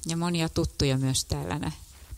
ja monia tuttuja myös täällä.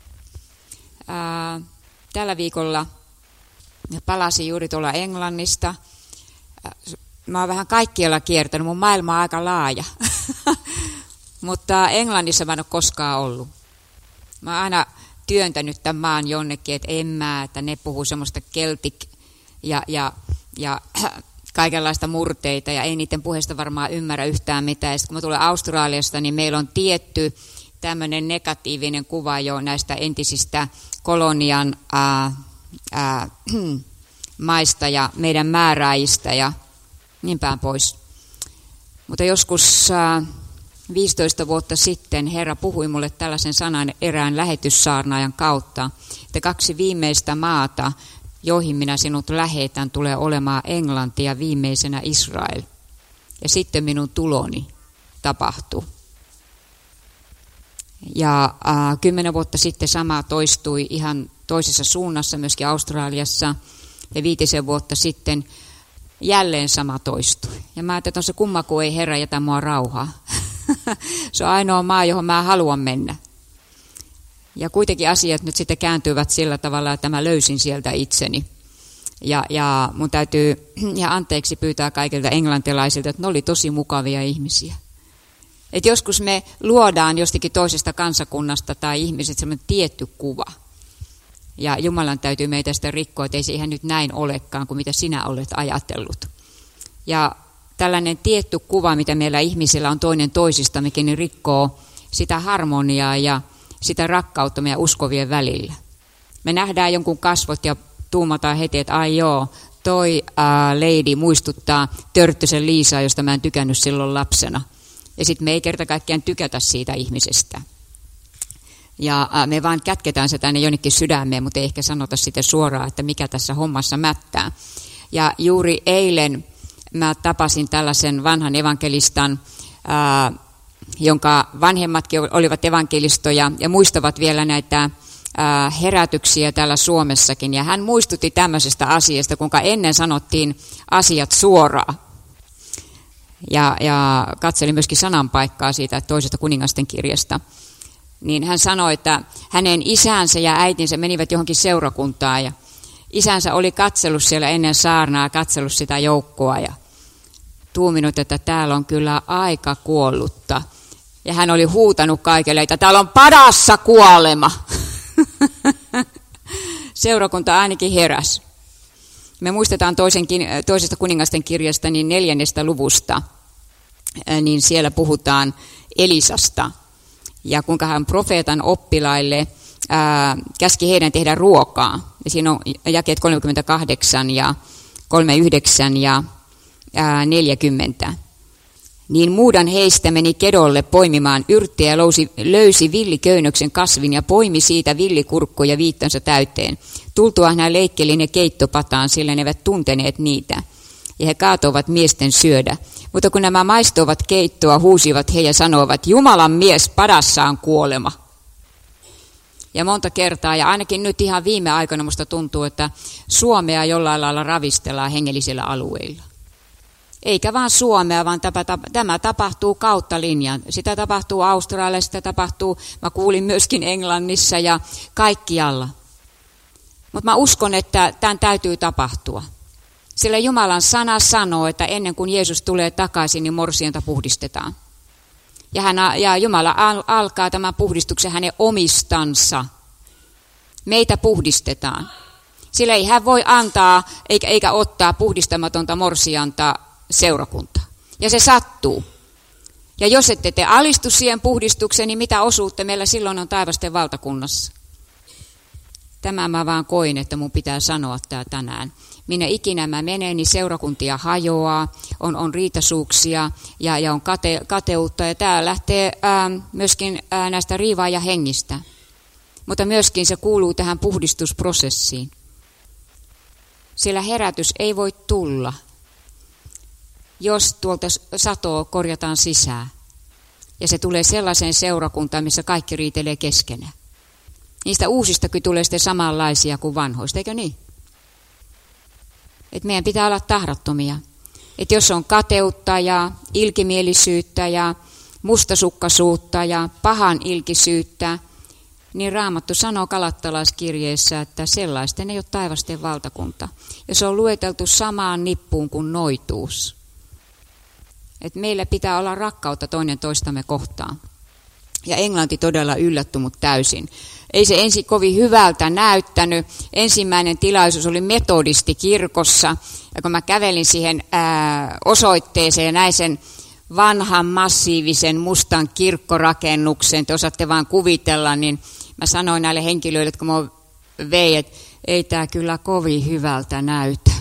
Tällä viikolla palasin juuri tuolla Englannista. Mä oon vähän kaikkialla kiertänyt, mun maailma on aika laaja. Mutta Englannissa mä en ole koskaan ollut. Mä oon aina työntänyt tämän maan jonnekin, että ne puhuu semmoista keltik ja kaikenlaista murteita, ja ei niiden puheesta varmaan ymmärrä yhtään mitään. Ja sitten kun mä tulen Australiasta, niin meillä on tietty tämmöinen negatiivinen kuva jo näistä entisistä kolonian maista ja meidän määräjistä ja niin päin pois. Mutta joskus 15 vuotta sitten Herra puhui mulle tällaisen sanan erään lähetyssaarnaajan kautta, että 2 viimeistä maata, joihin minä sinut lähetän, tulee olemaan Englanti ja viimeisenä Israel. Ja sitten minun tuloni tapahtuu. Ja 10 vuotta sitten sama toistui ihan toisessa suunnassa, myöskin Australiassa. Ja 5 vuotta sitten jälleen sama toistui. Ja mä ajattelin, että on se kumma, kun ei Herra jätä mua rauhaa. Se on ainoa maa, johon mä haluan mennä. Ja kuitenkin asiat nyt sitten kääntyvät sillä tavalla, että mä löysin sieltä itseni. Ja mun täytyy ja anteeksi pyytää kaikilta englantilaisilta, että ne oli tosi mukavia ihmisiä. Että joskus me luodaan jostakin toisesta kansakunnasta tai ihmiset sellainen tietty kuva. Ja Jumalan täytyy meitä sitä rikkoa, että ei se ihan nyt näin olekaan kuin mitä sinä olet ajatellut. Ja tällainen tietty kuva, mitä meillä ihmisillä on toinen toisistammekin, niin rikkoo sitä harmoniaa ja sitä rakkautta meidän uskovien välillä. Me nähdään jonkun kasvot ja tuumataan heti, että ai joo, toi lady muistuttaa Törttösen Liisaa, josta mä en tykännyt silloin lapsena. Ja sitten me ei kerta kaikkiaan tykätä siitä ihmisestä. Ja me vaan kätketään se tänne jonnekin sydämeen, mutta ei ehkä sanota sitä suoraan, että mikä tässä hommassa mättää. Ja juuri eilen mä tapasin tällaisen vanhan evankelistan, jonka vanhemmatkin olivat evankelistoja ja muistavat vielä näitä herätyksiä täällä Suomessakin. Ja hän muistutti tämmöisestä asiasta, kuinka ennen sanottiin asiat suoraan. Ja katseli myöskin sananpaikkaa siitä toisesta kuningasten kirjasta. Niin hän sanoi, että hänen isänsä ja äitinsä menivät johonkin seurakuntaan ja isänsä oli katsellut siellä ennen saarnaa, katsellut sitä joukkoa ja tuuminut, että täällä on kyllä aika kuollutta. Ja hän oli huutanut kaikille, että täällä on padassa kuolema. Seurakunta ainakin heräsi. Me muistetaan toisesta kuningasten kirjasta niin 4. luvusta, niin siellä puhutaan Elisasta. Ja kuinka hän profeetan oppilaille käski heidän tehdä ruokaa. Ja siinä on jakeet 38 ja 39 ja 40. Niin muudan heistä meni kedolle poimimaan yrttejä ja löysi villiköynnöksen kasvin ja poimi siitä villikurkkuja viittansa täyteen. Tultuaan hän leikkeli ne keittopataan, sillä ne eivät tunteneet niitä. Ja he kaatoivat miesten syödä. Mutta kun nämä maistoivat keittoa, huusivat he ja sanoivat, Jumalan mies, padassa on kuolema. Ja monta kertaa, ja ainakin nyt ihan viime aikoina musta tuntuu, että Suomea jollain lailla ravistellaan hengellisillä alueilla. Eikä vaan Suomea, vaan tämä tapahtuu kautta linjan. Sitä tapahtuu Australiassa, sitä tapahtuu, mä kuulin myöskin Englannissa ja kaikkialla. Mutta mä uskon, että tämän täytyy tapahtua. Sillä Jumalan sana sanoo, että ennen kuin Jeesus tulee takaisin, niin morsianta puhdistetaan. Ja Jumala alkaa tämän puhdistuksen hänen omistansa. Meitä puhdistetaan. Sillä ei hän voi antaa eikä ottaa puhdistamatonta morsianta seurakuntaa. Ja se sattuu. Ja jos ette te alistu siihen puhdistukseen, niin mitä osuutte meillä silloin on taivasten valtakunnassa? Tämä mä vaan koin, että mun pitää sanoa tämä tänään. Minne ikinä mä menen, niin seurakuntia hajoaa, on riitasuuksia ja on kateutta. Ja tämä lähtee myöskin näistä riivaajahengistä. Mutta myöskin se kuuluu tähän puhdistusprosessiin. Sillä herätys ei voi tulla, jos tuolta satoa korjataan sisään. Ja se tulee sellaiseen seurakuntaan, missä kaikki riitelee keskenään. Niistä uusistakin tulee sitten samanlaisia kuin vanhoista, eikö niin? Et meidän pitää olla tahdottomia. Että jos on kateutta ja ilkimielisyyttä ja mustasukkaisuutta ja pahan ilkisyyttä, niin Raamattu sanoo Galattalaiskirjeessä, että sellaisten ei ole taivasten valtakunta. Ja se on lueteltu samaan nippuun kuin noituus. Että meillä pitää olla rakkautta toinen toistamme kohtaan. Ja Englanti todella yllätty mut täysin. Ei se ensin kovin hyvältä näyttänyt. Ensimmäinen tilaisuus oli metodistikirkossa. Ja kun mä kävelin siihen osoitteeseen ja näin sen vanhan massiivisen mustan kirkkorakennuksen, te osaatte vaan kuvitella, niin mä sanoin näille henkilöille, että kun mä vei, että ei tää kyllä kovin hyvältä näytä.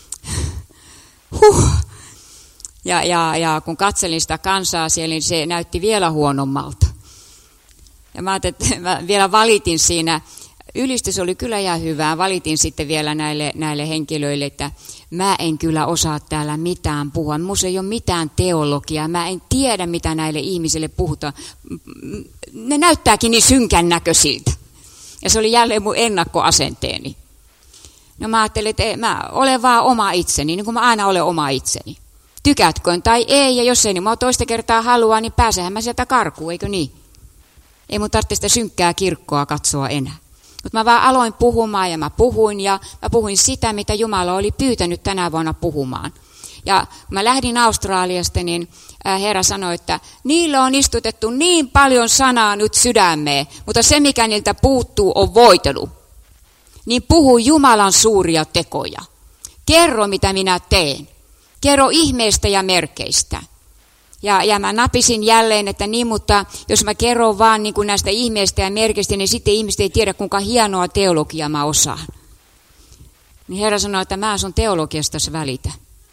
Ja kun katselin sitä kansaa siellä, niin se näytti vielä huonommalta. Ja mä ajattelin, että mä vielä valitin siinä, ylistys oli kyllä ihan hyvää, valitin sitten vielä näille henkilöille, että mä en kyllä osaa täällä mitään puhua. Minussa ei ole mitään teologiaa, mä en tiedä mitä näille ihmisille puhutaan. Ne näyttääkin niin synkän näköisiltä. Ja se oli jälleen mun ennakkoasenteeni. No mä ajattelin, että mä olen vaan oma itseni, niin kuin mä aina olen oma itseni. Tykätköön tai ei, ja jos ei niin mä toista kertaa halua, niin pääsehän mä sieltä karkuun, eikö niin? Ei mun tarvitse sitä synkkää kirkkoa katsoa enää. Mutta mä vaan aloin puhumaan ja mä puhuin sitä, mitä Jumala oli pyytänyt tänä vuonna puhumaan. Ja kun mä lähdin Australiasta, niin Herra sanoi, että niillä on istutettu niin paljon sanaa nyt sydämeen, mutta se mikä niiltä puuttuu on voitelu. Niin puhu Jumalan suuria tekoja. Kerro mitä minä teen. Kerro ihmeistä ja merkeistä. Ja mä napisin jälleen, että niin, mutta jos mä kerron vaan niin kuin näistä ihmeistä ja merkeistä, niin sitten ihmiset ei tiedä, kuinka hienoa teologiaa mä osaan. Niin Herra sanoi, että mä sun teologiasta välitä.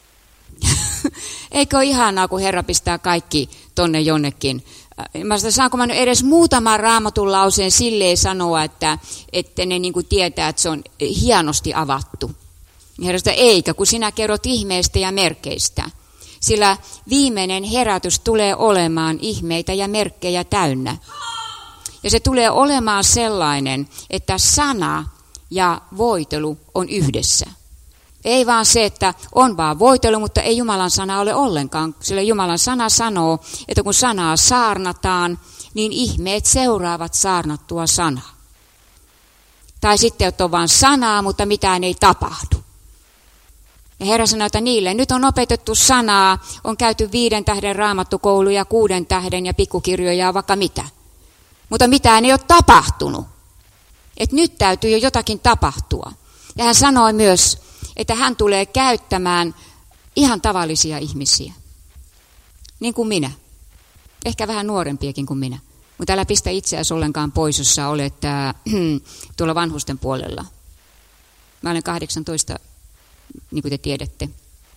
Eikö ole ihanaa, kun Herra pistää kaikki tonne jonnekin? Mä sanoin, saanko mä nyt edes muutaman Raamatun lauseen silleen sanoa, että ne niin kuin tietää, että se on hienosti avattu. Niin Herra sanoi, eikä, kun sinä kerrot ihmeistä ja merkeistä. Sillä viimeinen herätys tulee olemaan ihmeitä ja merkkejä täynnä. Ja se tulee olemaan sellainen, että sana ja voitelu on yhdessä. Ei vaan se, että on vaan voitelu, mutta ei Jumalan sana ole ollenkaan. Sillä Jumalan sana sanoo, että kun sanaa saarnataan, niin ihmeet seuraavat saarnattua sanaa. Tai sitten, että on vain sanaa, mutta mitään ei tapahdu. Ja Herra sanoi, että niille nyt on opetettu sanaa, on käyty 5 tähden raamattukouluja, 6 tähden ja pikkukirjoja ja vaikka mitä. Mutta mitään ei ole tapahtunut. Että nyt täytyy jo jotakin tapahtua. Ja hän sanoi myös, että hän tulee käyttämään ihan tavallisia ihmisiä. Niin kuin minä. Ehkä vähän nuorempiakin kuin minä. Mutta älä pistä itseäsi ollenkaan pois, jos sä olet tuolla vanhusten puolella. Mä olen 18, niin kuin te tiedätte.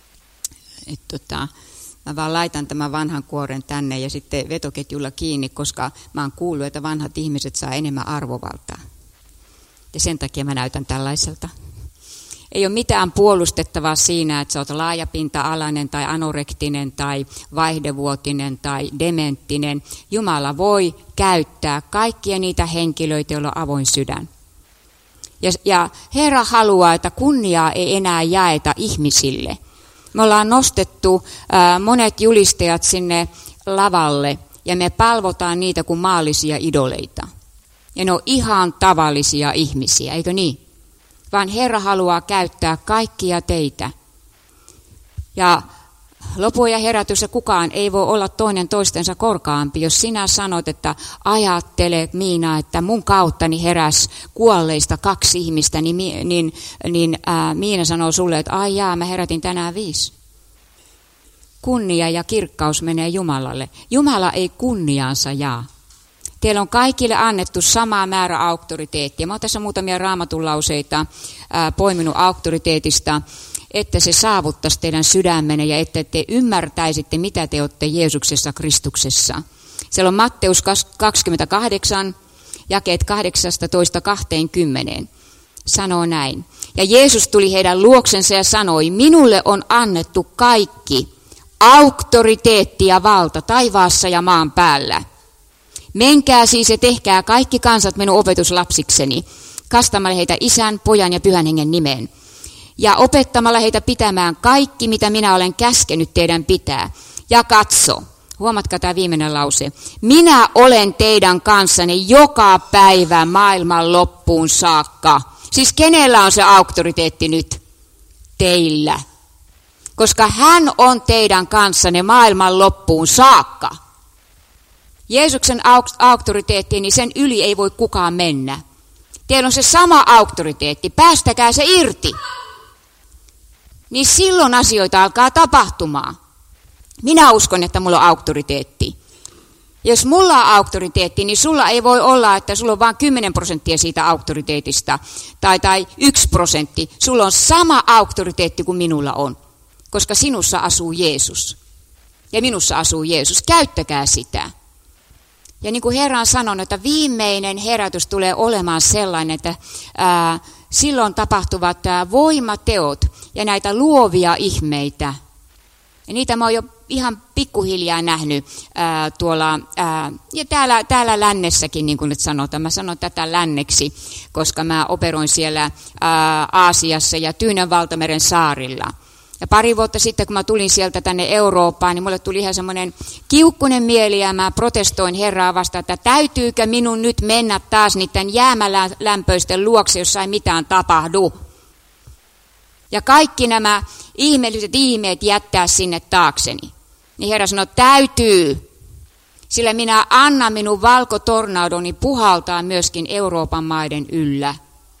Mä vaan laitan tämän vanhan kuoren tänne ja sitten vetoketjulla kiinni, koska mä oon kuullut, että vanhat ihmiset saa enemmän arvovaltaa. Ja sen takia mä näytän tällaiselta. Ei ole mitään puolustettavaa siinä, että sä oot laajapinta-alainen tai anorektinen tai vaihdevuotinen tai dementtinen. Jumala voi käyttää kaikkia niitä henkilöitä, joilla on avoin sydän. Ja Herra haluaa, että kunniaa ei enää jaeta ihmisille. Me ollaan nostettu monet julistajat sinne lavalle ja me palvotaan niitä kuin maallisia idoleita. Ja ne on ihan tavallisia ihmisiä, eikö niin? Vaan Herra haluaa käyttää kaikkia teitä. Ja lopun ja herätys ja kukaan ei voi olla toinen toistensa korkeampi. Jos sinä sanot, että ajattelet Miina, että mun kauttani heräs kuolleista 2 ihmistä, niin Miina sanoo sulle, että ai jaa, mä herätin tänään 5. Kunnia ja kirkkaus menee Jumalalle. Jumala ei kunniaansa jaa. Teillä on kaikille annettu sama määrä auktoriteettia. Mä oon tässä muutamia raamatun lauseita poiminut auktoriteetista, että se saavuttaisi teidän sydämenne ja että te ymmärtäisitte, mitä te olette Jeesuksessa Kristuksessa. Siellä on Matteus 28, jakeet 18-20. Sanoo näin. Ja Jeesus tuli heidän luoksensa ja sanoi, minulle on annettu kaikki, auktoriteetti ja valta taivaassa ja maan päällä. Menkää siis ja tehkää kaikki kansat minun opetuslapsikseni, kastamalla heitä Isän, Pojan ja Pyhän Hengen nimeen. Ja opettamalla heitä pitämään kaikki, mitä minä olen käskenyt teidän pitää. Ja katso, Huomatkaa tämä viimeinen lause. Minä olen teidän kanssanne joka päivä maailman loppuun saakka. Siis kenellä on se auktoriteetti nyt? Teillä. Koska hän on teidän kanssanne maailman loppuun saakka. Jeesuksen auktoriteetti, niin sen yli ei voi kukaan mennä. Teillä on se sama auktoriteetti, päästäkää se irti. Niin silloin asioita alkaa tapahtumaan. Minä uskon, että mulla on auktoriteetti. Jos mulla on auktoriteetti, niin sulla ei voi olla, että sulla on vain 10% siitä auktoriteetista tai 1%. Sulla on sama auktoriteetti kuin minulla on, koska sinussa asuu Jeesus. Ja minussa asuu Jeesus. Käyttäkää sitä. Ja niin kuin Herra on sanonut, että viimeinen herätys tulee olemaan sellainen, että silloin tapahtuvat voimateot ja näitä luovia ihmeitä. Ja niitä mä oon jo ihan pikkuhiljaa nähnyt tuolla, ja täällä lännessäkin, niin kuin nyt sanotaan. Mä sanon tätä länneksi, koska mä operoin siellä Aasiassa ja Tyynän valtameren saarilla. Ja pari vuotta sitten, kun mä tulin sieltä tänne Eurooppaan, niin mulle tuli ihan semmoinen kiukkunen mieli, ja mä protestoin Herraa vastaan, että täytyykö minun nyt mennä taas niiden jäämälämpöisten luokse, jos ei mitään tapahdu. Ja kaikki nämä ihmeelliset ihmeet jättää sinne taakseni. Niin Herra sanoi, täytyy, sillä minä annan minun valkotornadoni puhaltaa myöskin Euroopan maiden yllä.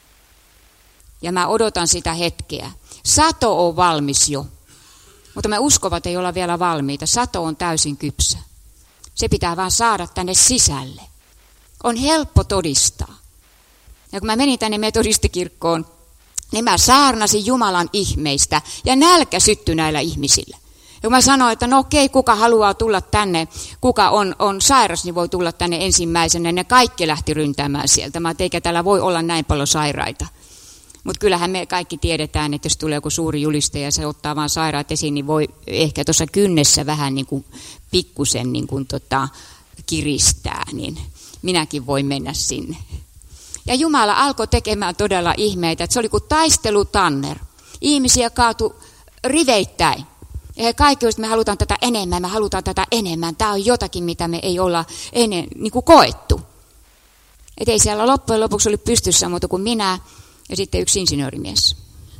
Ja mä odotan sitä hetkeä. Sato on valmis jo, mutta me uskovat ei olla vielä valmiita. Sato on täysin kypsä. Se pitää vaan saada tänne sisälle. On helppo todistaa. Ja kun mä menin tänne metodistikirkkoon, niin mä saarnasin Jumalan ihmeistä ja nälkä syttyi näillä ihmisillä. Ja kun mä sanoin, että no okei, kuka haluaa tulla tänne, kuka on sairas, niin voi tulla tänne ensimmäisenä. Ne kaikki lähti ryntäämään sieltä. Mä eikä täällä voi olla näin paljon sairaita. Mutta kyllähän me kaikki tiedetään, että jos tulee joku suuri julistaja ja se ottaa vaan sairaat esiin, niin voi ehkä tuossa kynnessä vähän niin kuin pikkusen niin kuin kiristää, niin minäkin voin mennä sinne. Ja Jumala alkoi tekemään todella ihmeitä, että se oli kuin taistelutanner. Ihmisiä kaatui riveittäin. Ja he kaikki olisivat, että me halutaan tätä enemmän, me halutaan tätä enemmän. Tämä on jotakin, mitä me ei olla ennen niin kuin koettu. Että ei siellä loppujen lopuksi oli pystyssä muuta kuin minä ja sitten yksi insinöörimies.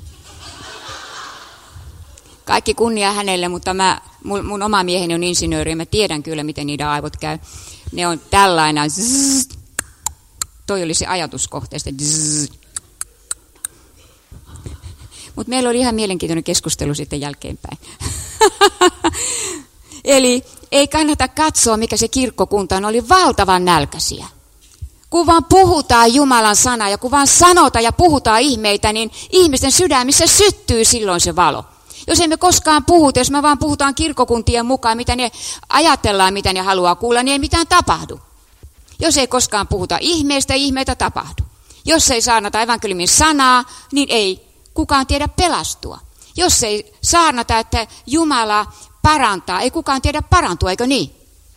Kaikki kunnia hänelle, mutta mun oma mieheni on insinööri ja mä tiedän kyllä, miten niiden aivot käy. Ne on tällainen. Toi oli se ajatuskohteesta. Mutta meillä oli ihan mielenkiintoinen keskustelu sitten jälkeenpäin. Eli ei kannata katsoa, mikä se kirkkokunta on. Oli valtavan nälkäisiä. Kun vaan puhutaan Jumalan sanaa ja kun vaan sanotaan ja puhutaan ihmeitä, niin ihmisten sydämissä syttyy silloin se valo. Jos emme koskaan puhuta, jos me vaan puhutaan kirkkokuntien mukaan, mitä ne ajatellaan, mitä ne haluaa kuulla, niin ei mitään tapahdu. Jos ei koskaan puhuta ihmeistä, ihmeitä tapahdu. Jos ei saarnata evankeliumin sanaa, niin ei kukaan tiedä pelastua. Jos ei saarnata, että Jumala parantaa, ei kukaan tiedä parantua, eikö niin?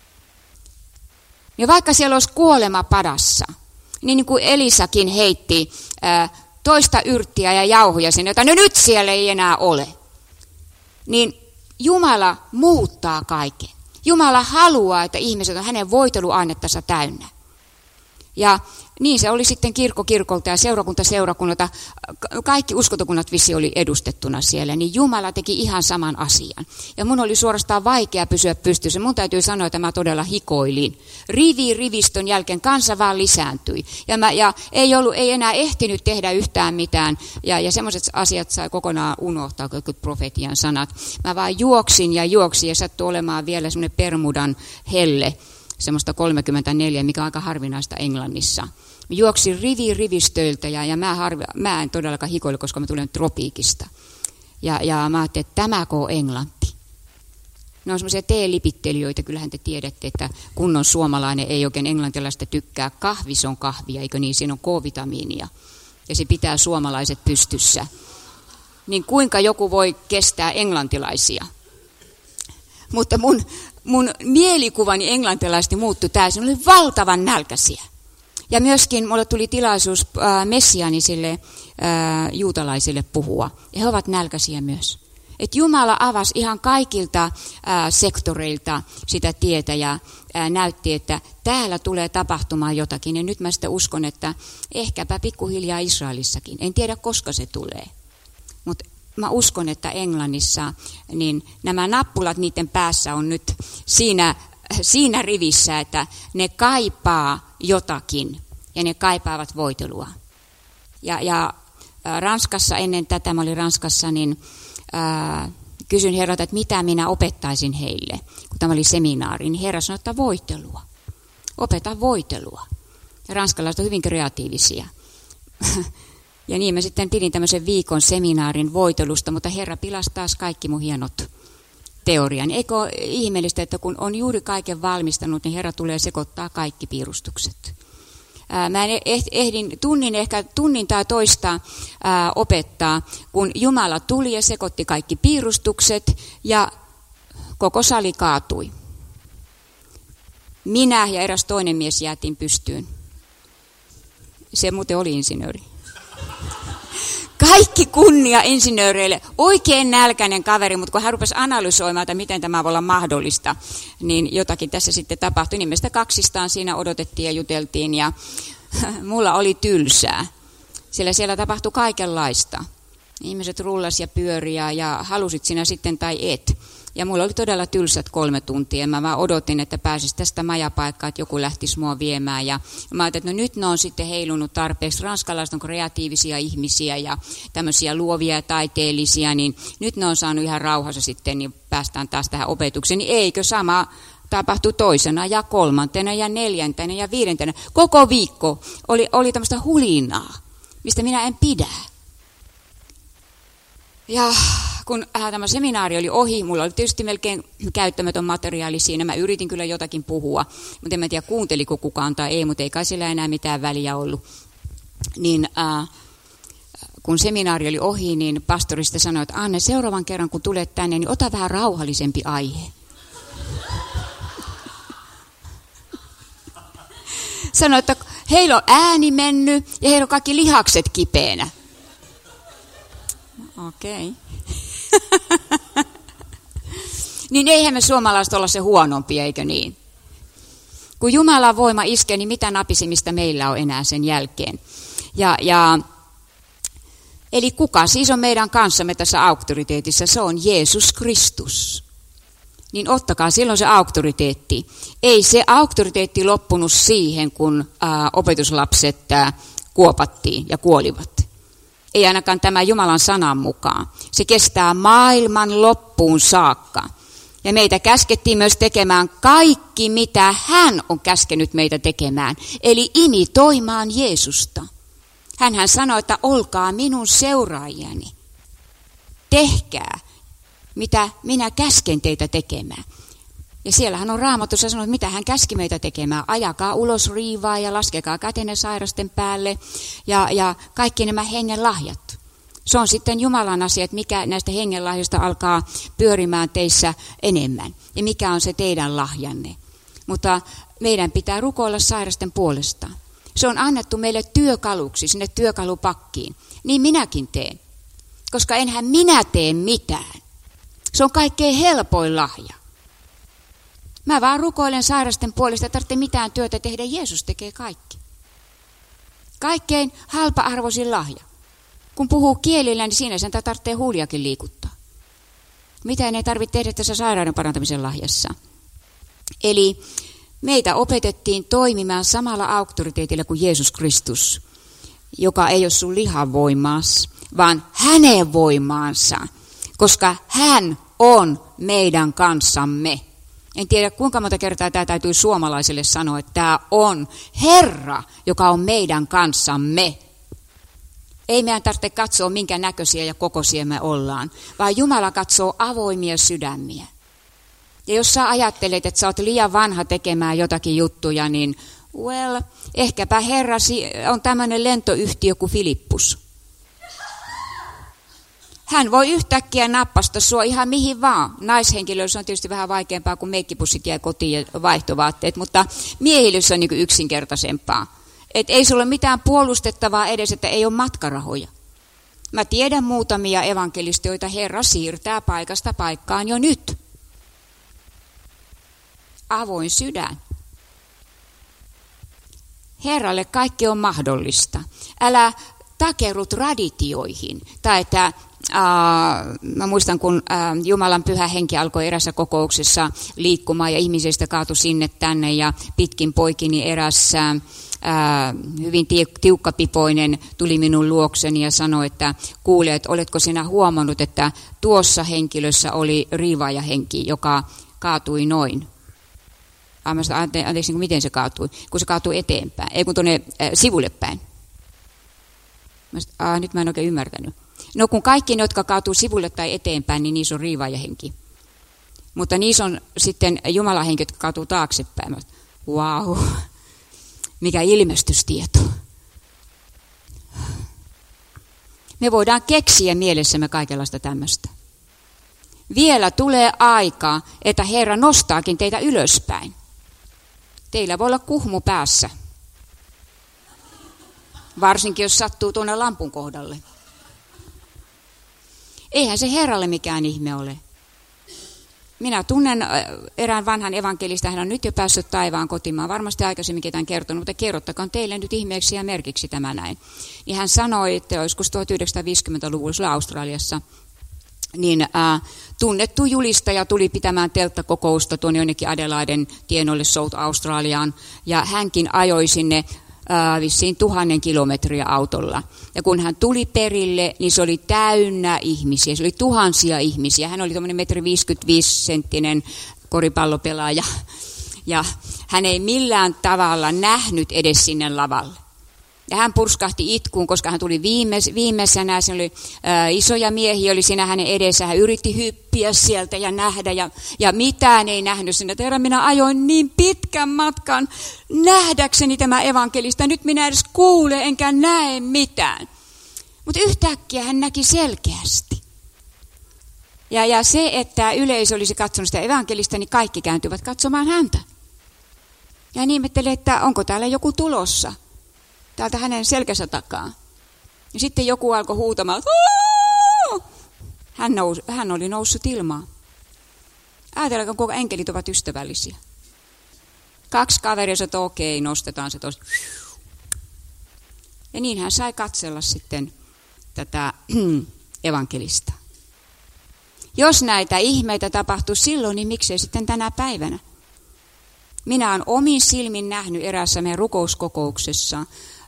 Ja vaikka siellä olisi kuolema padassa, niin kuin Elisakin heitti toista yrttiä ja jauhoja sinne, jota nyt siellä ei enää ole, niin Jumala muuttaa kaiken. Jumala haluaa, että ihmiset on hänen voiteluainettansa täynnä. Ja niin se oli sitten kirkko kirkolta ja seurakunta seurakunnalta. Kaikki uskotokunnat vissi oli edustettuna siellä, niin Jumala teki ihan saman asian. Ja mun oli suorastaan vaikea pysyä pystyssä. Mun täytyy sanoa, että mä todella hikoilin. Rivistön jälkeen kansa vaan lisääntyi. Ja ei enää ehtinyt tehdä yhtään mitään. Ja semmoiset asiat sai kokonaan unohtaa, kun profetian sanat. Mä vaan juoksin ja sattui olemaan vielä semmoinen Bermudan helle. Semmoista 34, mikä on aika harvinaista Englannissa. Juoksin rivistöiltä ja mä en todellakaan hikoile, koska mä tulen tropiikista. Ja mä ajattelin, että tämäkö on Englanti? Ne on semmoisia teelipittelijöitä, kyllähän te tiedätte, että kunnon suomalainen ei oikein englantilaista tykkää. Kahvi, se on kahvia, eikö niin? Siinä on K-vitamiinia ja se pitää suomalaiset pystyssä. Niin kuinka joku voi kestää englantilaisia? Mutta mun mielikuvani englantilaisesti muuttui täysin. Oli valtavan nälkäisiä. Ja myöskin mulle tuli tilaisuus messiaanisille juutalaisille puhua. Ja he ovat nälkäisiä myös. Että Jumala avasi ihan kaikilta sektoreilta sitä tietä ja näytti, että täällä tulee tapahtumaan jotakin. Ja nyt mä sitä uskon, että ehkäpä pikkuhiljaa Israelissakin. En tiedä, koska se tulee. Mutta mä uskon, että Englannissa niin nämä nappulat niiden päässä on nyt siinä rivissä, että ne kaipaa jotakin ja ne kaipaavat voitelua. Ja Ranskassa, ennen tätä mä olin Ranskassa, niin kysyin Herralta, että mitä minä opettaisin heille. Kun tämä oli seminaari, niin Herra sanoi, että voitelua. Opeta voitelua. Ja ranskalaiset on hyvin kreatiivisia. Ja niin mä sitten pidin tämmöisen viikon seminaarin voitelusta, mutta Herra pilasi taas kaikki mun hienot teoriani. Eikö ole ihmeellistä, että kun on juuri kaiken valmistanut, niin Herra tulee sekoittaa kaikki piirustukset. Mä ehdin tunnin tai toista opettaa, kun Jumala tuli ja sekoitti kaikki piirustukset ja koko sali kaatui. Minä ja eräs toinen mies jäätiin pystyyn. Se muuten oli insinööri. Kaikki kunnia insinööreille. Oikein nälkäinen kaveri, mutta kun hän rupesi analysoimaan, että miten tämä voi olla mahdollista, niin jotakin tässä sitten tapahtui. Nimestä kaksistaan siinä odotettiin ja juteltiin ja mulla oli tylsää. Siellä tapahtui kaikenlaista. Ihmiset rullas ja pyöriä ja halusit sinä sitten tai et. Ja mulla oli todella tylsät 3 tuntia. Mä vaan odotin, että pääsisi tästä majapaikkaa, että joku lähtisi mua viemään. Ja mä ajattelin, että no nyt ne on sitten heilunut tarpeeksi. Ranskalaiset on kreatiivisia ihmisiä ja tämmöisiä luovia ja taiteellisia, niin nyt ne on saanut ihan rauhassa sitten, niin päästään taas tähän opetukseen. Niin eikö sama tapahtui toisena ja 3. ja 4. ja 5. Koko viikko oli tämmöistä hulinaa, mistä minä en pidä. Ja kun tämä seminaari oli ohi, mulla oli tietysti melkein käyttämätön materiaali siinä. Mä yritin kyllä jotakin puhua, mutta en mä tiedä kuunteliko kukaan tai ei, mutta ei kai sillä enää mitään väliä ollut. Niin kun seminaari oli ohi, niin pastori sitten sanoi, että Anne, seuraavan kerran kun tulet tänne, niin ota vähän rauhallisempi aihe. Sanoi, että heillä on ääni mennyt ja heillä on kaikki lihakset kipeänä. Okei. Niin eihän me suomalaiset olla se huonompia, eikö niin? Kun Jumalan voima iskee, niin mitä napisimista meillä on enää sen jälkeen? Eli kuka siis on meidän kanssamme tässä auktoriteetissa? Se on Jeesus Kristus. Niin ottakaa silloin se auktoriteetti. Ei se auktoriteetti loppunut siihen, kun opetuslapset kuopattiin ja kuolivat. Ei ainakaan tämä Jumalan sanan mukaan. Se kestää maailman loppuun saakka. Ja meitä käskettiin myös tekemään kaikki, mitä hän on käskenyt meitä tekemään. Eli imitoimaan Jeesusta. Hänhän sanoi, että olkaa minun seuraajani. Tehkää, mitä minä käsken teitä tekemään. Ja siellähän on Raamatussa sanonut, että mitä hän käski meitä tekemään. Ajakaa ulos riivaa ja laskekaa kätenne sairasten päälle ja kaikki nämä hengen lahjat. Se on sitten Jumalan asia, että mikä näistä hengen lahjoista alkaa pyörimään teissä enemmän. Ja mikä on se teidän lahjanne. Mutta meidän pitää rukoilla sairasten puolesta. Se on annettu meille työkaluksi sinne työkalupakkiin. Niin minäkin teen. Koska enhän minä tee mitään. Se on kaikkein helpoin lahja. Mä vaan rukoilen sairasten puolesta, että tarvitse mitään työtä tehdä. Jeesus tekee kaikki. Kaikkein halpa-arvoisin lahja. Kun puhuu kielillä, niin siinä sen tarvitsee huuliakin liikuttaa. Mitä ei tarvitse tehdä tässä sairauden parantamisen lahjassa? Eli meitä opetettiin toimimaan samalla auktoriteetilla kuin Jeesus Kristus, joka ei ole sun lihan voimaas, vaan hänen voimaansa, koska hän on meidän kanssamme. En tiedä, kuinka monta kertaa tämä täytyy suomalaiselle sanoa, että tämä on Herra, joka on meidän kanssamme. Ei meidän tarvitse katsoa, minkä näköisiä ja kokoisia me ollaan, vaan Jumala katsoo avoimia sydämiä. Ja jos sä ajattelet, että sä oot liian vanha tekemään jotakin juttuja, niin ehkäpä Herra on tämmöinen lentoyhtiö kuin Filippus. Hän voi yhtäkkiä nappasta sua ihan mihin vaan. Naishenkilöissä on tietysti vähän vaikeampaa, kun meikkipussit jää kotiin ja vaihtovaatteet, mutta miehilöissä on niin kuin yksinkertaisempaa. Et ei sulla mitään puolustettavaa edes, että ei ole matkarahoja. Mä tiedän muutamia evankelisteja, joita Herra siirtää paikasta paikkaan jo nyt. Avoin sydän. Herralle kaikki on mahdollista. Älä takerru traditioihin. Tai että mä muistan, kun Jumalan pyhä henki alkoi erässä kokouksessa liikkumaan ja ihmisistä kaatui sinne tänne ja pitkin poikini erässä hyvin tiukkapipoinen tuli minun luokseni ja sanoi, että kuule, että oletko sinä huomannut, että tuossa henkilössä oli riivaajahenki, joka kaatui noin. Anteeksi, miten se kaatui? Kun se kaatui eteenpäin, ei kun tuonne sivulle päin. Nyt mä en oikein ymmärtänyt. No kun kaikki ne, jotka kaatuu sivulle tai eteenpäin, niin niissä on riivaajahenki. Mutta niissä on sitten Jumalan henki, jotka kaatuu taaksepäin. Vau, mikä ilmestystieto. Me voidaan keksiä mielessämme kaikenlaista tämmöistä. Vielä tulee aika, että Herra nostaakin teitä ylöspäin. Teillä voi olla kuhmu päässä. Varsinkin, jos sattuu tuonne lampun kohdalle. Eihän se Herralle mikään ihme ole. Minä tunnen erään vanhan evankelista, hän on nyt jo päässyt taivaan kotimaan. Varmasti aikaisemmin ketään kertonut, mutta kerrottakoon teille nyt ihmeeksi ja merkiksi tämä näin. Niin hän sanoi, että joskus 1950-luvulla Australiassa, niin tunnettu julistaja tuli pitämään telttakokousta tuonne jonnekin Adelaiden tienoille South Australiaan. Ja hänkin ajoi sinne vissiin 1000 kilometriä autolla. Ja kun hän tuli perille, niin se oli täynnä ihmisiä. Se oli tuhansia ihmisiä. Hän oli tuommoinen 1,55 koripallopelaaja. Ja hän ei millään tavalla nähnyt edes sinne lavalle. Ja hän purskahti itkuun, koska hän tuli viimeisenä. Se oli isoja miehiä, oli siinä hänen edessä. Hän yritti hyppiä sieltä ja nähdä. Ja mitään ei nähnyt sinne. Herra, minä ajoin niin pitkän matkan nähdäkseni tämä evankelista. Nyt minä edes kuule enkä näe mitään. Mutta yhtäkkiä hän näki selkeästi. Ja se, että yleisö olisi katsonut sitä evankelista, niin kaikki kääntyvät katsomaan häntä. Ja hän ihmettelee, että onko täällä joku tulossa. Täältä hänen selkänsä takaa. Ja sitten joku alkoi huutamaan. Hän oli noussut ilmaan. Ajatellaan, kuinka enkelit ovat ystävällisiä. 2 kaveria sanoi, että okei, nostetaan se tuosta. Ja niin hän sai katsella sitten tätä evankelista. Jos näitä ihmeitä tapahtuu silloin, niin miksei sitten tänä päivänä? Minä olen omin silmin nähnyt eräässä meidän rukouskokouksessa,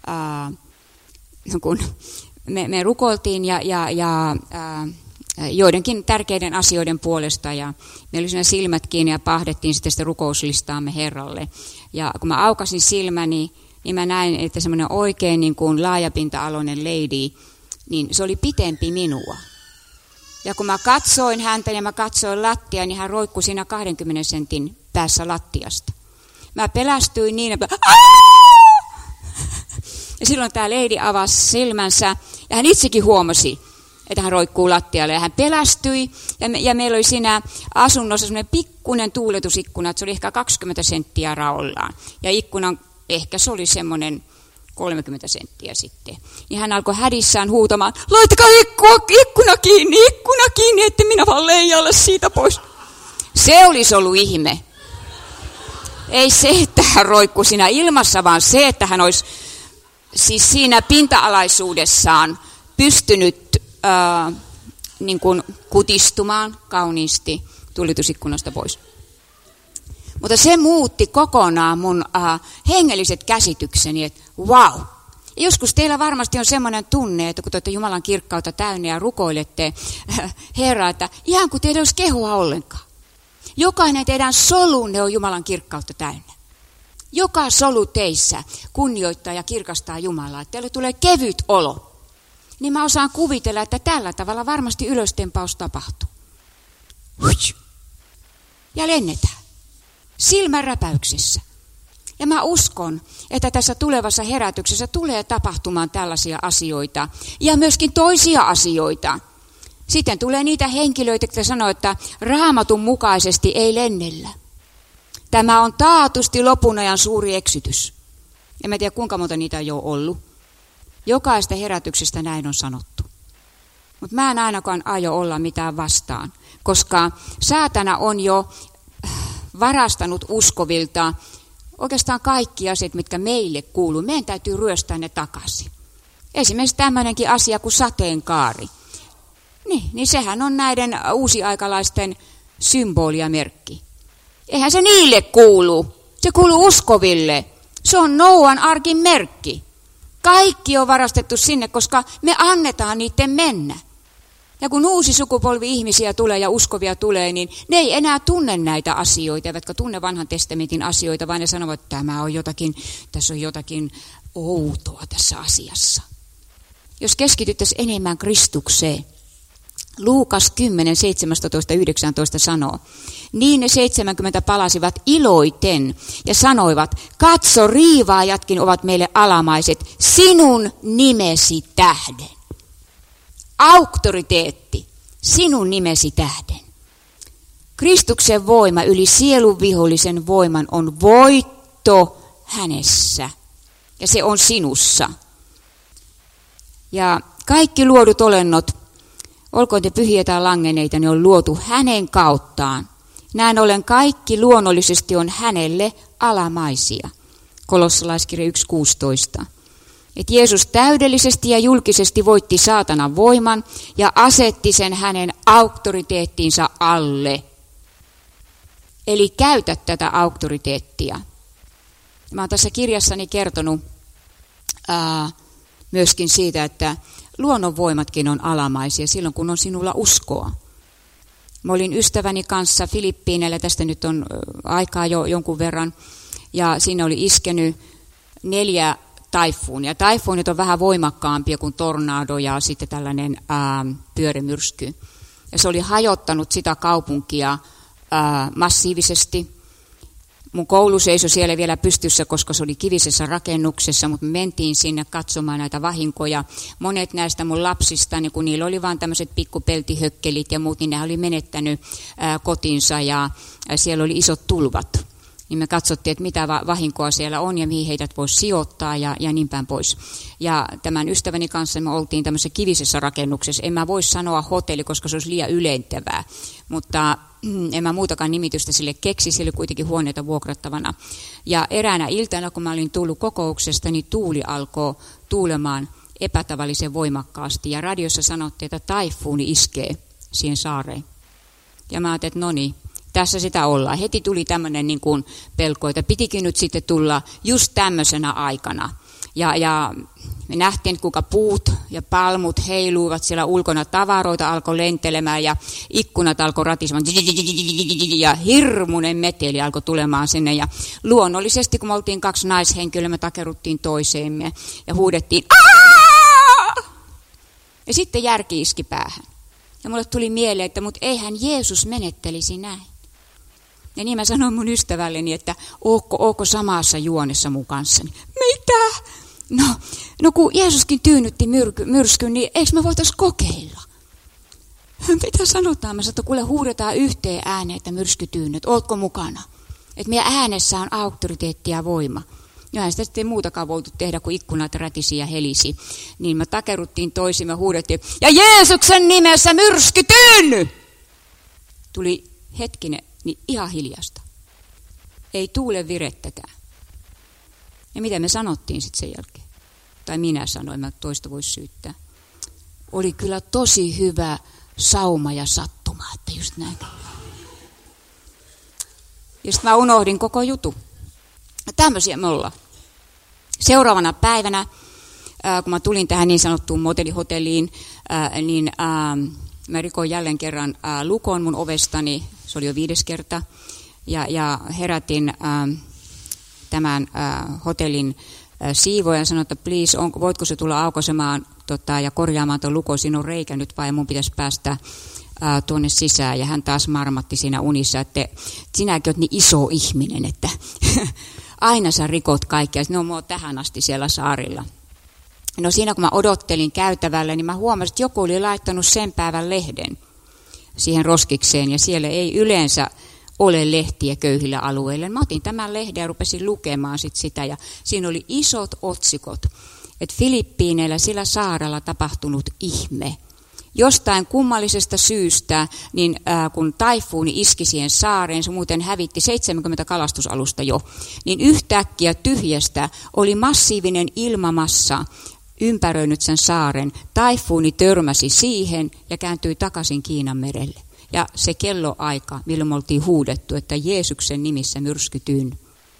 kun me rukoiltiin ja joidenkin tärkeiden asioiden puolesta ja meillä oli siinä silmät kiinni ja pahdettiin sitten sitä rukouslistaamme Herralle. Ja kun mä aukasin silmäni, niin mä näin, että semmoinen oikein niin kuin laajapinta-aloinen lady, niin se oli pitempi minua. Ja kun mä katsoin häntä ja mä katsoin lattia, niin hän roikkui siinä 20 sentin päässä lattiasta. Mä pelästyin niin, että ja silloin tämä lady avasi silmänsä ja hän itsekin huomasi, että hän roikkuu lattialle ja hän pelästyi. Ja meillä oli siinä asunnossa semmoinen pikkuinen tuuletusikkuna, että se oli ehkä 20 senttiä raollaan. Ja ikkunan ehkä se oli semmoinen 30 senttiä sitten. Niin hän alkoi hädissään huutamaan, laittakaa ikkuna kiinni, että minä vaan leijalle siitä pois. Se olisi ollut ihme. Ei se, että hän roikkui siinä ilmassa, vaan se, että hän olisi siis siinä pinta-alaisuudessaan pystynyt niin kuin kutistumaan kauniisti tuuletusikkunasta pois. Mutta se muutti kokonaan mun hengelliset käsitykseni, että vau. Ja joskus teillä varmasti on semmoinen tunne, että kun te olette Jumalan kirkkautta täynnä ja rukoilette Herraa, että ihan kuin teillä olisi kehua ollenkaan. Jokainen teidän solunne on Jumalan kirkkautta täynnä. Joka solu teissä kunnioittaa ja kirkastaa Jumalaa, että teille tulee kevyt olo. Niin mä osaan kuvitella, että tällä tavalla varmasti ylöstempaus tapahtuu. Ja lennetään. Silmänräpäyksessä. Ja mä uskon, että tässä tulevassa herätyksessä tulee tapahtumaan tällaisia asioita ja myöskin toisia asioita. Sitten tulee niitä henkilöitä, jotka sanoo, että Raamatun mukaisesti ei lennellä. Tämä on taatusti lopun ajan suuri eksytys. En mä tiedä, kuinka monta niitä on jo ollut. Jokaista herätyksestä näin on sanottu. Mutta mä en ainakaan aio olla mitään vastaan, koska saatana on jo varastanut uskovilta oikeastaan kaikki asiat, mitkä meille kuuluu. Meidän täytyy ryöstää ne takaisin. Esimerkiksi tämmöinenkin asia kuin sateenkaari. Niin sehän on näiden uusiaikalaisten symboli ja merkki. Eihän se niille kuulu. Se kuuluu uskoville. Se on Nooan arkin merkki. Kaikki on varastettu sinne, koska me annetaan niiden mennä. Ja kun uusi sukupolvi ihmisiä tulee ja uskovia tulee, niin ne ei enää tunne näitä asioita, eivätkä tunne vanhan testamentin asioita, vaan ne sanovat, että tässä on jotakin outoa tässä asiassa. Jos keskityttäisiin enemmän Kristukseen, Luukas 10, 17, 19 sanoo, niin ne 70 palasivat iloiten ja sanoivat, katso riivaajatkin ovat meille alamaiset sinun nimesi tähden. Auktoriteetti sinun nimesi tähden. Kristuksen voima yli sielun vihollisen voiman on voitto hänessä ja se on sinussa. Ja kaikki luodut olennot, olkoon te pyhiä tai langenneita, ne on luotu hänen kauttaan. Näin ollen kaikki luonnollisesti on hänelle alamaisia. Kolossalaiskirja 1.16. Että Jeesus täydellisesti ja julkisesti voitti saatanan voiman ja asetti sen hänen auktoriteettiinsa alle. Eli käytä tätä auktoriteettia. Mä oon tässä kirjassani kertonut myöskin siitä, että luonnonvoimatkin on alamaisia silloin, kun on sinulla uskoa. Mä olin ystäväni kanssa Filippiineillä, tästä nyt on aikaa jo jonkun verran, ja siinä oli iskenyt 4 taifuunia. Taifuunit on vähän voimakkaampia kuin tornado ja sitten tällainen pyörremyrsky. Ja se oli hajottanut sitä kaupunkia massiivisesti. Mun koulu seisoi siellä vielä pystyssä, koska se oli kivisessä rakennuksessa, mutta me mentiin sinne katsomaan näitä vahinkoja. Monet näistä mun lapsista, kun niillä oli vain tämmöiset pikkupeltihökkelit ja muut, niin ne oli menettänyt kotinsa ja siellä oli isot tulvat. Niin me katsottiin, että mitä vahinkoa siellä on ja mihin heidät voisi sijoittaa ja niin päin pois. Ja tämän ystäväni kanssa me oltiin tämmöisessä kivisessä rakennuksessa. En mä voi sanoa hotelli, koska se olisi liian ylentävää, mutta en mä muutakaan nimitystä sille keksi, sillä oli kuitenkin huoneita vuokrattavana. Ja eräänä iltana, kun mä olin tullut kokouksesta, niin tuuli alkoi tuulemaan epätavallisen voimakkaasti. Ja radiossa sanottiin, että taifuuni iskee siihen saareen. Ja mä ajattelin, että no niin, tässä sitä ollaan. Heti tuli tämmöinen niin kuin pelko, että pitikin nyt sitten tulla just tämmöisenä aikana. Ja me nähtiin, kuinka puut ja palmut heiluivat siellä ulkona, tavaroita alkoi lentelemään ja ikkunat alkoi ratisemaan. Ja hirmuinen meteli alkoi tulemaan sinne. Ja luonnollisesti, kun me oltiin 2 naishenkilöä, me takeruttiin toiseemme ja huudettiin Aa! Ja sitten järki iski päähän. Ja mulle tuli mieleen, että mut eihän Jeesus menettelisi näin. Ja niin mä sanoin mun ystävälleni, että ootko samassa juonessa mun kanssani? Mitä? No kun Jeesuskin tyynnytti myrskyn, niin eikö me voitais kokeilla? Mitä sanotaan? Mä sanoin, että kuule huudetaan yhteen ääneen, että myrsky tyynnyt. Ootko mukana? Että meidän äänessä on auktoriteetti ja voima. Johan sitä sitten muutakaan voitu tehdä, kun ikkunat rätisi ja helisi. Niin me takeruttiin toisimme ja huudettiin, ja Jeesuksen nimessä myrsky tyynny! Tuli hetkinen, niin ihan hiljasta. Ei tuule virettäkään. Ja mitä me sanottiin sitten sen jälkeen? Tai minä sanoin, mä toista voisi syyttää. Oli kyllä tosi hyvä sauma ja sattuma, että just näin. Ja sitten mä unohdin koko jutun. Tämmöisiä me ollaan. Seuraavana päivänä, kun mä tulin tähän niin sanottuun motelihotelliin, niin mä rikoin jälleen kerran lukon mun ovestani. Se oli jo 5. kerta. Ja herätin tämän hotellin siivoja ja sanoin, että please, voitko se tulla aukaisemaan ja korjaamaan tuon lukon, siinä on reikä nyt vai mun pitäisi päästä tuonne sisään. Ja hän taas marmatti siinä unissa, että sinäkin olet niin iso ihminen, että aina sä rikot kaikkea. No mä oon tähän asti siellä saarilla. No siinä kun mä odottelin käytävällä, niin mä huomasin, että joku oli laittanut sen päivän lehden siihen roskikseen ja siellä ei yleensä ole lehtiä köyhillä alueilla. Mä otin tämän lehden ja rupesin lukemaan sitä ja siinä oli isot otsikot, että Filippiineillä sillä saarella tapahtunut ihme. Jostain kummallisesta syystä, niin kun taifuuni iski siihen saareen, se muuten hävitti 70 kalastusalusta jo, niin yhtäkkiä tyhjästä oli massiivinen ilmamassa ympäröinyt sen saaren. Taifuuni törmäsi siihen ja kääntyi takaisin Kiinan merelle. Ja se kelloaika, milloin me oltiin huudettu, että Jeesuksen nimissä myrskytyn.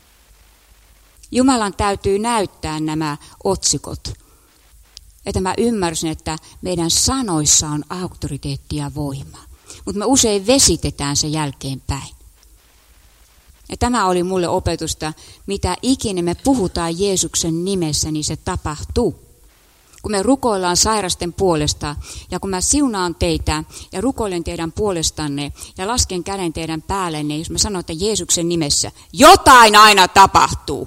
Jumalan täytyy näyttää nämä otsikot. Että mä ymmärsin, että meidän sanoissa on auktoriteetti ja voima. Mutta me usein vesitetään se jälkeenpäin. Ja tämä oli mulle opetusta, mitä ikinä me puhutaan Jeesuksen nimessä, niin se tapahtuu. Kun me rukoillaan sairasten puolesta ja kun mä siunaan teitä ja rukoilen teidän puolestanne ja lasken käden teidän päällenne, jos mä sanon, että Jeesuksen nimessä jotain aina tapahtuu.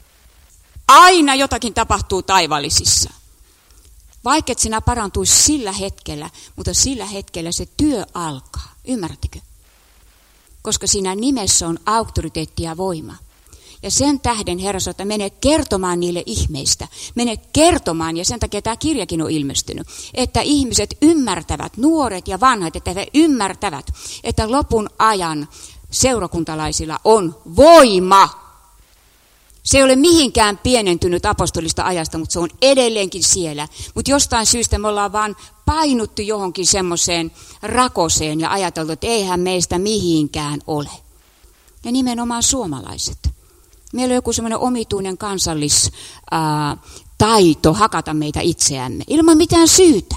Aina jotakin tapahtuu taivaallisissa. Vaikka et sinä parantuisi sillä hetkellä, mutta sillä hetkellä se työ alkaa. Ymmärrättekö? Koska siinä nimessä on auktoriteetti ja voima. Ja sen tähden Herra sanoo, että mene kertomaan niille ihmeistä. Mene kertomaan, ja sen takia tämä kirjakin on ilmestynyt. Että ihmiset ymmärtävät, nuoret ja vanhat, että he ymmärtävät, että lopun ajan seurakuntalaisilla on voima. Se ei ole mihinkään pienentynyt apostolista ajasta, mutta se on edelleenkin siellä. Mutta jostain syystä me ollaan vaan painuttu johonkin semmoiseen rakoseen ja ajateltu, että eihän meistä mihinkään ole. Ja nimenomaan suomalaiset. Meillä on joku semmoinen omituinen kansallistaito hakata meitä itseämme ilman mitään syytä.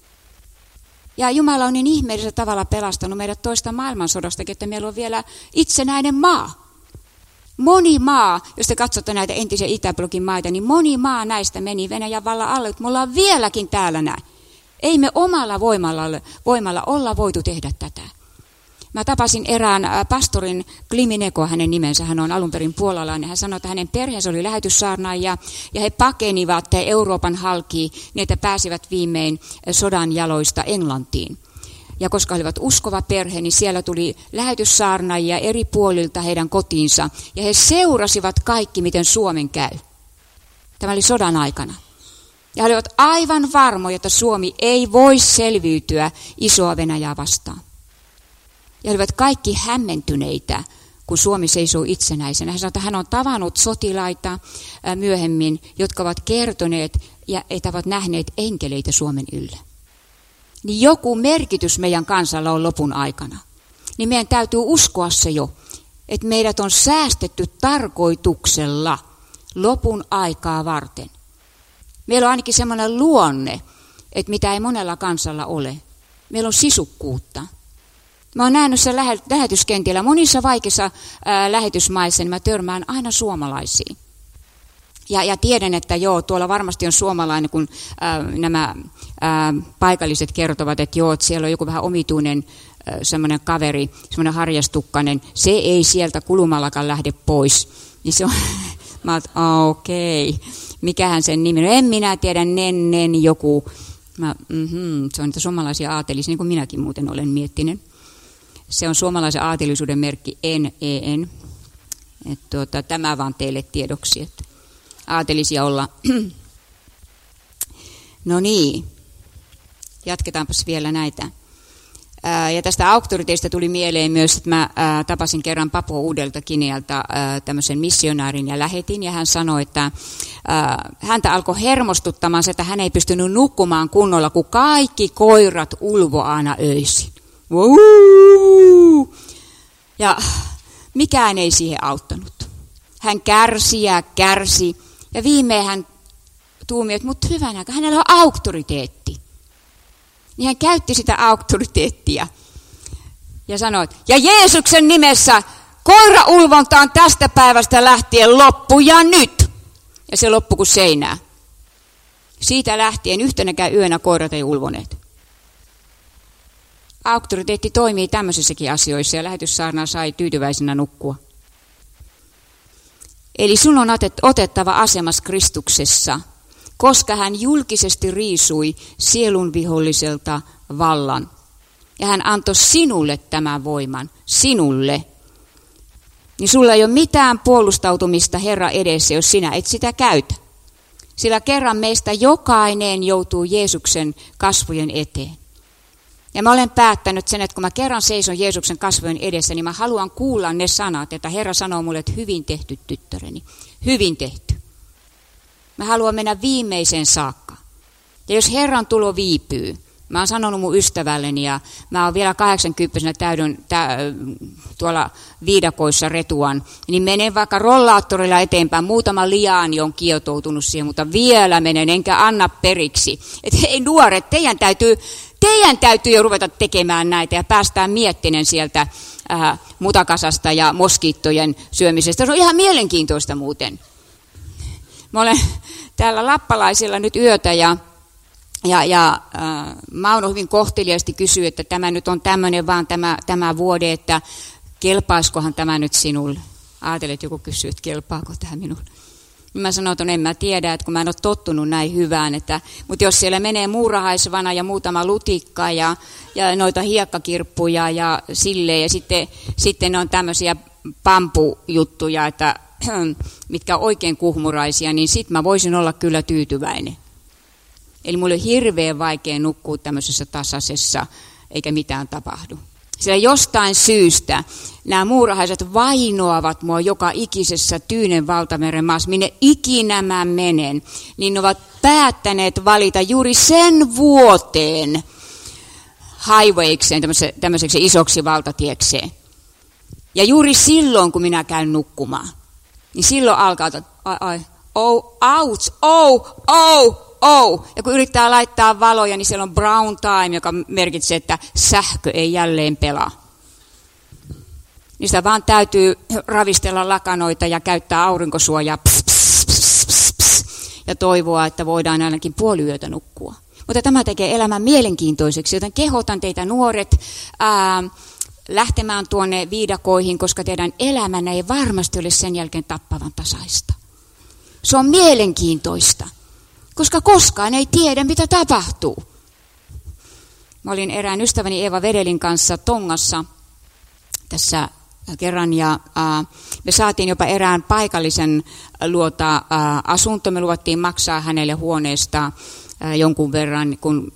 Ja Jumala on niin ihmeellisellä tavalla pelastanut meidät toista maailmansodastakin, että meillä on vielä itsenäinen maa. Moni maa, jos te katsotte näitä entisiä Itäblogin maita, niin moni maa näistä meni Venäjän vallan alle, mutta me ollaan vieläkin täällä näin. Ei me omalla voimalla olla voitu tehdä tätä. Mä tapasin erään pastorin Klimineko, hänen nimensä, hän on alun perin puolalainen. Hän sanoi, että hänen perheensä oli lähetyssaarnaajia ja he pakenivat Euroopan halki, niin että pääsivät viimein sodan jaloista Englantiin. Ja koska he olivat uskova perhe, niin siellä tuli lähetyssaarnaajia eri puolilta heidän kotiinsa. Ja he seurasivat kaikki, miten Suomen käy. Tämä oli sodan aikana. Ja he olivat aivan varmoja, että Suomi ei voi selviytyä isoa Venäjää vastaan. Ja he olivat kaikki hämmentyneitä, kun Suomi seisoo itsenäisenä. Hän sanoi, että hän on tavannut sotilaita myöhemmin, jotka ovat kertoneet ja ovat nähneet enkeleitä Suomen yllä. Niin joku merkitys meidän kansalla on lopun aikana. Niin meidän täytyy uskoa se jo, että meidät on säästetty tarkoituksella lopun aikaa varten. Meillä on ainakin semmoinen luonne, että mitä ei monella kansalla ole. Meillä on sisukkuutta. Mä oon nähnyt sen lähetyskentillä monissa vaikeissa lähetysmaissa, niin mä törmään aina suomalaisiin. Ja tiedän, että joo, tuolla varmasti on suomalainen, kun nämä paikalliset kertovat, että joo, että siellä on joku vähän omituinen semmoinen kaveri, semmoinen harjastukkainen, se ei sieltä kulumallakaan lähde pois. Niin se on, mä oon, okei, mikähän sen nimi on, en minä tiedä, nen joku, se on niitä suomalaisia aatelisia, niin kuin minäkin muuten olen miettinyt. Se on suomalaisen aatelisuuden merkki NEN. Tämä vaan teille tiedoksi, että aatelisia olla. No niin, jatketaanpas vielä näitä. Ja tästä auktoriteista tuli mieleen myös, että mä tapasin kerran Papua Uudelta Ginealta tämmöisen missionaarin ja lähetin. Ja hän sanoi, että häntä alkoi hermostuttamaan se, että hän ei pystynyt nukkumaan kunnolla, kun kaikki koirat ulvo aina öisin. Ja mikään ei siihen auttanut. Hän kärsi ja viimein hän tuumi, että mutta hyvänä, hänellä on auktoriteetti. Niin hän käytti sitä auktoriteettia ja sanoi, ja Jeesuksen nimessä koiraulvonta on tästä päivästä lähtien loppu ja nyt. Ja se loppui kuin seinää. Siitä lähtien yhtenäkään yönä koirat ei ulvoneet. Auktoriteetti toimii tämmöisissäkin asioissa ja lähetyssaarnaa sai tyytyväisenä nukkua. Eli sun on otettava asemas Kristuksessa, koska hän julkisesti riisui sielun viholliselta vallan. Ja hän antoi sinulle tämän voiman, sinulle. Niin sulla ei ole mitään puolustautumista Herra edessä, jos sinä et sitä käytä. Sillä kerran meistä jokainen joutuu Jeesuksen kasvojen eteen. Ja mä olen päättänyt sen, että kun mä kerran seison Jeesuksen kasvojen edessä, niin mä haluan kuulla ne sanat, että Herra sanoo mulle, että hyvin tehty tyttäreni, hyvin tehty. Mä haluan mennä viimeiseen saakka. Ja jos Herran tulo viipyy, mä oon sanonut mun ystävälleni ja mä oon vielä 80 tuolla viidakoissa retuan, niin menen vaikka rollaattorilla eteenpäin. Muutama liaani on kietoutunut siihen, mutta vielä menen, enkä anna periksi. Että hei nuoret, teidän täytyy jo ruveta tekemään näitä ja päästään miettinen sieltä mutakasasta ja moskiittojen syömisestä. Se on ihan mielenkiintoista muuten. Mä olen täällä lappalaisilla nyt yötä ja Mauno hyvin kohteliaasti kysyy, että tämä nyt on tämmöinen vaan tämä vuode, että kelpaiskohan tämä nyt sinulle. Ajattelen, että joku kysyy, että kelpaako tämä minulle. Mä sanon, että en mä tiedä, että kun mä en ole tottunut näin hyvään, mutta jos siellä menee muurahaisvana ja muutama lutikka ja noita hiekkakirppuja ja silleen, ja sitten ne on tämmöisiä pampujuttuja, että, mitkä on oikein kuhmuraisia, niin sit mä voisin olla kyllä tyytyväinen. Eli mulle on hirveän vaikea nukkua tämmöisessä tasaisessa, eikä mitään tapahdu. Sillä jostain syystä nämä muurahaiset vainoavat mua joka ikisessä Tyynen valtameren maassa, minne ikinä mä menen. Niin ne ovat päättäneet valita juuri sen vuoteen highwaykseen, tämmöiseksi isoksi valtatiekseen. Ja juuri silloin, kun minä käyn nukkumaan, niin silloin alkaa, ouch. Ja kun yrittää laittaa valoja, niin siellä on brown time, joka merkitsee, että sähkö ei jälleen pelaa. Niin sitä vaan täytyy ravistella lakanoita ja käyttää aurinkosuojaa ja toivoa, että voidaan ainakin puoli yötä nukkua. Mutta tämä tekee elämän mielenkiintoiseksi, joten kehotan teitä nuoret lähtemään tuonne viidakoihin, koska teidän elämänne ei varmasti ole sen jälkeen tappavan tasaista. Se on mielenkiintoista. Koska koskaan ei tiedä, mitä tapahtuu. Mä olin erään ystäväni Eeva Vedelin kanssa Tongassa tässä kerran ja me saatiin jopa erään paikallisen luota asunto. Me luvattiin maksaa hänelle huoneesta jonkun verran, kun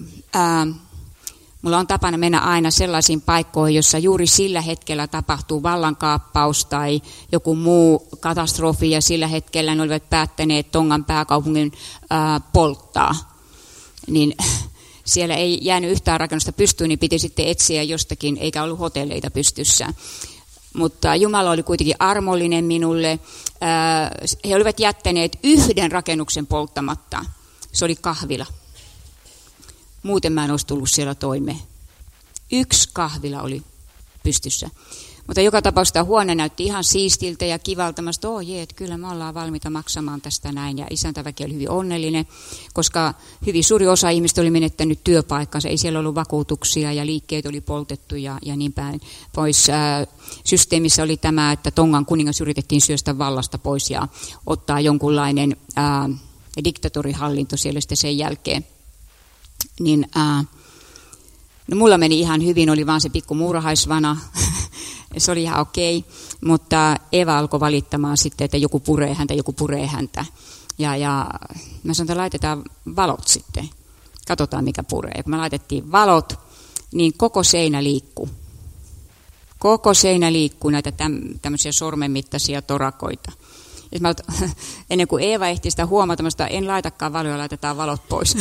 mulla on tapana mennä aina sellaisiin paikkoihin, jossa juuri sillä hetkellä tapahtuu vallankaappaus tai joku muu katastrofi, ja sillä hetkellä ne olivat päättäneet Tongan pääkaupungin polttaa. Niin siellä ei jäänyt yhtään rakennusta pystyyn, niin piti sitten etsiä jostakin, eikä ollut hotelleita pystyssä. Mutta Jumala oli kuitenkin armollinen minulle. He olivat jättäneet yhden rakennuksen polttamatta. Se oli kahvila. Muuten mä en olisi tullut siellä toimeen. Yksi kahvila oli pystyssä. Mutta joka tapauksessa huone näytti ihan siistiltä ja kivalta. Mä sanoin, että kyllä me ollaan valmiita maksamaan tästä näin. Ja isäntäväki oli hyvin onnellinen, koska hyvin suuri osa ihmistä oli menettänyt työpaikkansa. Ei siellä ollut vakuutuksia ja liikkeet oli poltettu ja niin päin pois. Systeemissä oli tämä, että Tongan kuningas yritettiin syöstä vallasta pois ja ottaa jonkunlainen diktatorihallinto siellä sitten sen jälkeen. Niin, no mulla meni ihan hyvin, oli vaan se pikku muurahaisvana, se oli ihan okei, mutta Eva alkoi valittamaan sitten, että joku puree häntä. Ja mä sanoin, että laitetaan valot sitten, katsotaan mikä puree. Ja kun me laitettiin valot, niin koko seinä liikkuu. Koko seinä liikkuu näitä tämmöisiä sormenmittaisia torakoita. Ja mä, ennen kuin Eeva ehti sitä huomata, mä sanoin, en laitakaan valoja, laitetaan valot pois.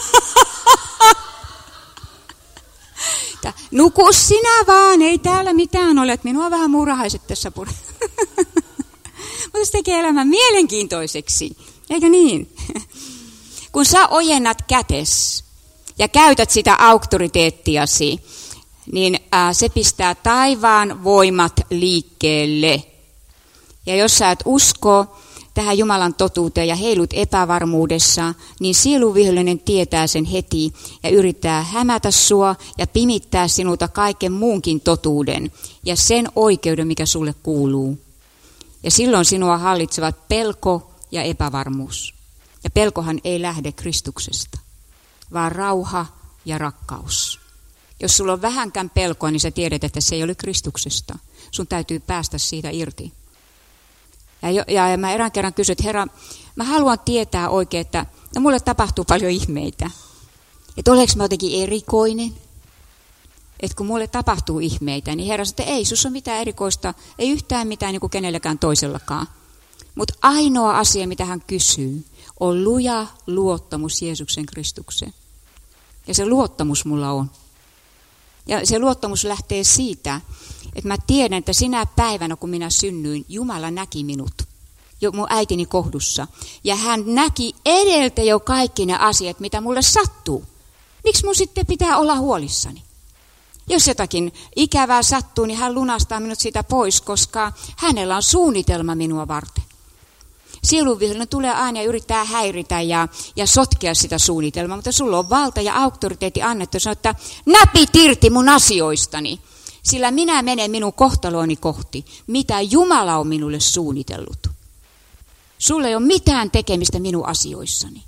Nuku sinä vaan, ei täällä mitään ole, että minua vähän muurahaiset tässä pure. Mutta se tekee elämän mielenkiintoiseksi, eikö niin? Kun sä ojennat kätes ja käytät sitä auktoriteettiasi, niin se pistää taivaan voimat liikkeelle. Ja jos sä et usko tähän Jumalan totuuteen ja heilut epävarmuudessa, niin sieluvihollinen tietää sen heti ja yrittää hämätä sua ja pimittää sinulta kaiken muunkin totuuden ja sen oikeuden, mikä sulle kuuluu. Ja silloin sinua hallitsevat pelko ja epävarmuus. Ja pelkohan ei lähde Kristuksesta, vaan rauha ja rakkaus. Jos sulla on vähänkään pelkoa, niin sä tiedät, että se ei ole Kristuksesta. Sun täytyy päästä siitä irti. Ja mä erään kerran kysyin, että Herra, mä haluan tietää oikein, että mulle tapahtuu paljon ihmeitä. Että oleks mä jotenkin erikoinen? että kun mulle tapahtuu ihmeitä, niin Herra sanoi, että ei sus ole mitään erikoista, ei yhtään mitään niin kuin kenelläkään toisellakaan. Mutta ainoa asia, mitä hän kysyy, on luja luottamus Jeesuksen Kristukseen. Ja se luottamus mulla on. Ja se luottamus lähtee siitä, että mä tiedän, että sinä päivänä, kun minä synnyin, Jumala näki minut jo mun äitini kohdussa. Ja hän näki edeltä jo kaikki ne asiat, mitä mulle sattuu. Miksi mun sitten pitää olla huolissani? Jos jotakin ikävää sattuu, niin hän lunastaa minut siitä pois, koska hänellä on suunnitelma minua varten. Sielunvihollinen tulee aina ja yrittää häiritä ja sotkea sitä suunnitelmaa, mutta sulla on valta ja auktoriteetti annettu sanoa, että näpit irti mun asioistani, sillä minä menen minun kohtalooni kohti, mitä Jumala on minulle suunnitellut. Sulla ei ole mitään tekemistä minun asioissani.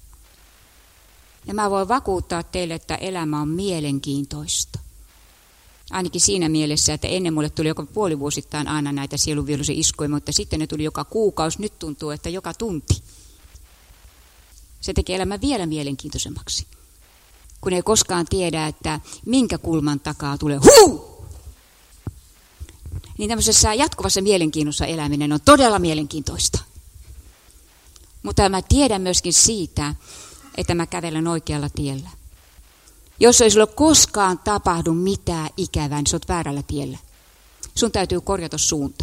Ja mä voin vakuuttaa teille, että elämä on mielenkiintoista. Ainakin siinä mielessä, että ennen mulle tuli joka puolivuosittain aina näitä sielunvihollisen iskuja, mutta sitten ne tuli joka kuukausi. Nyt tuntuu, että joka tunti. Se tekee elämän vielä mielenkiintoisemmaksi. Kun ei koskaan tiedä, että minkä kulman takaa tulee huu! Niin tämmöisessä jatkuvassa mielenkiinnossa eläminen on todella mielenkiintoista. Mutta mä tiedän myöskin siitä, että mä kävelen oikealla tiellä. Jos ei sulla koskaan tapahdu mitään ikävää, niin sä oot väärällä tiellä. Sun täytyy korjata suunta.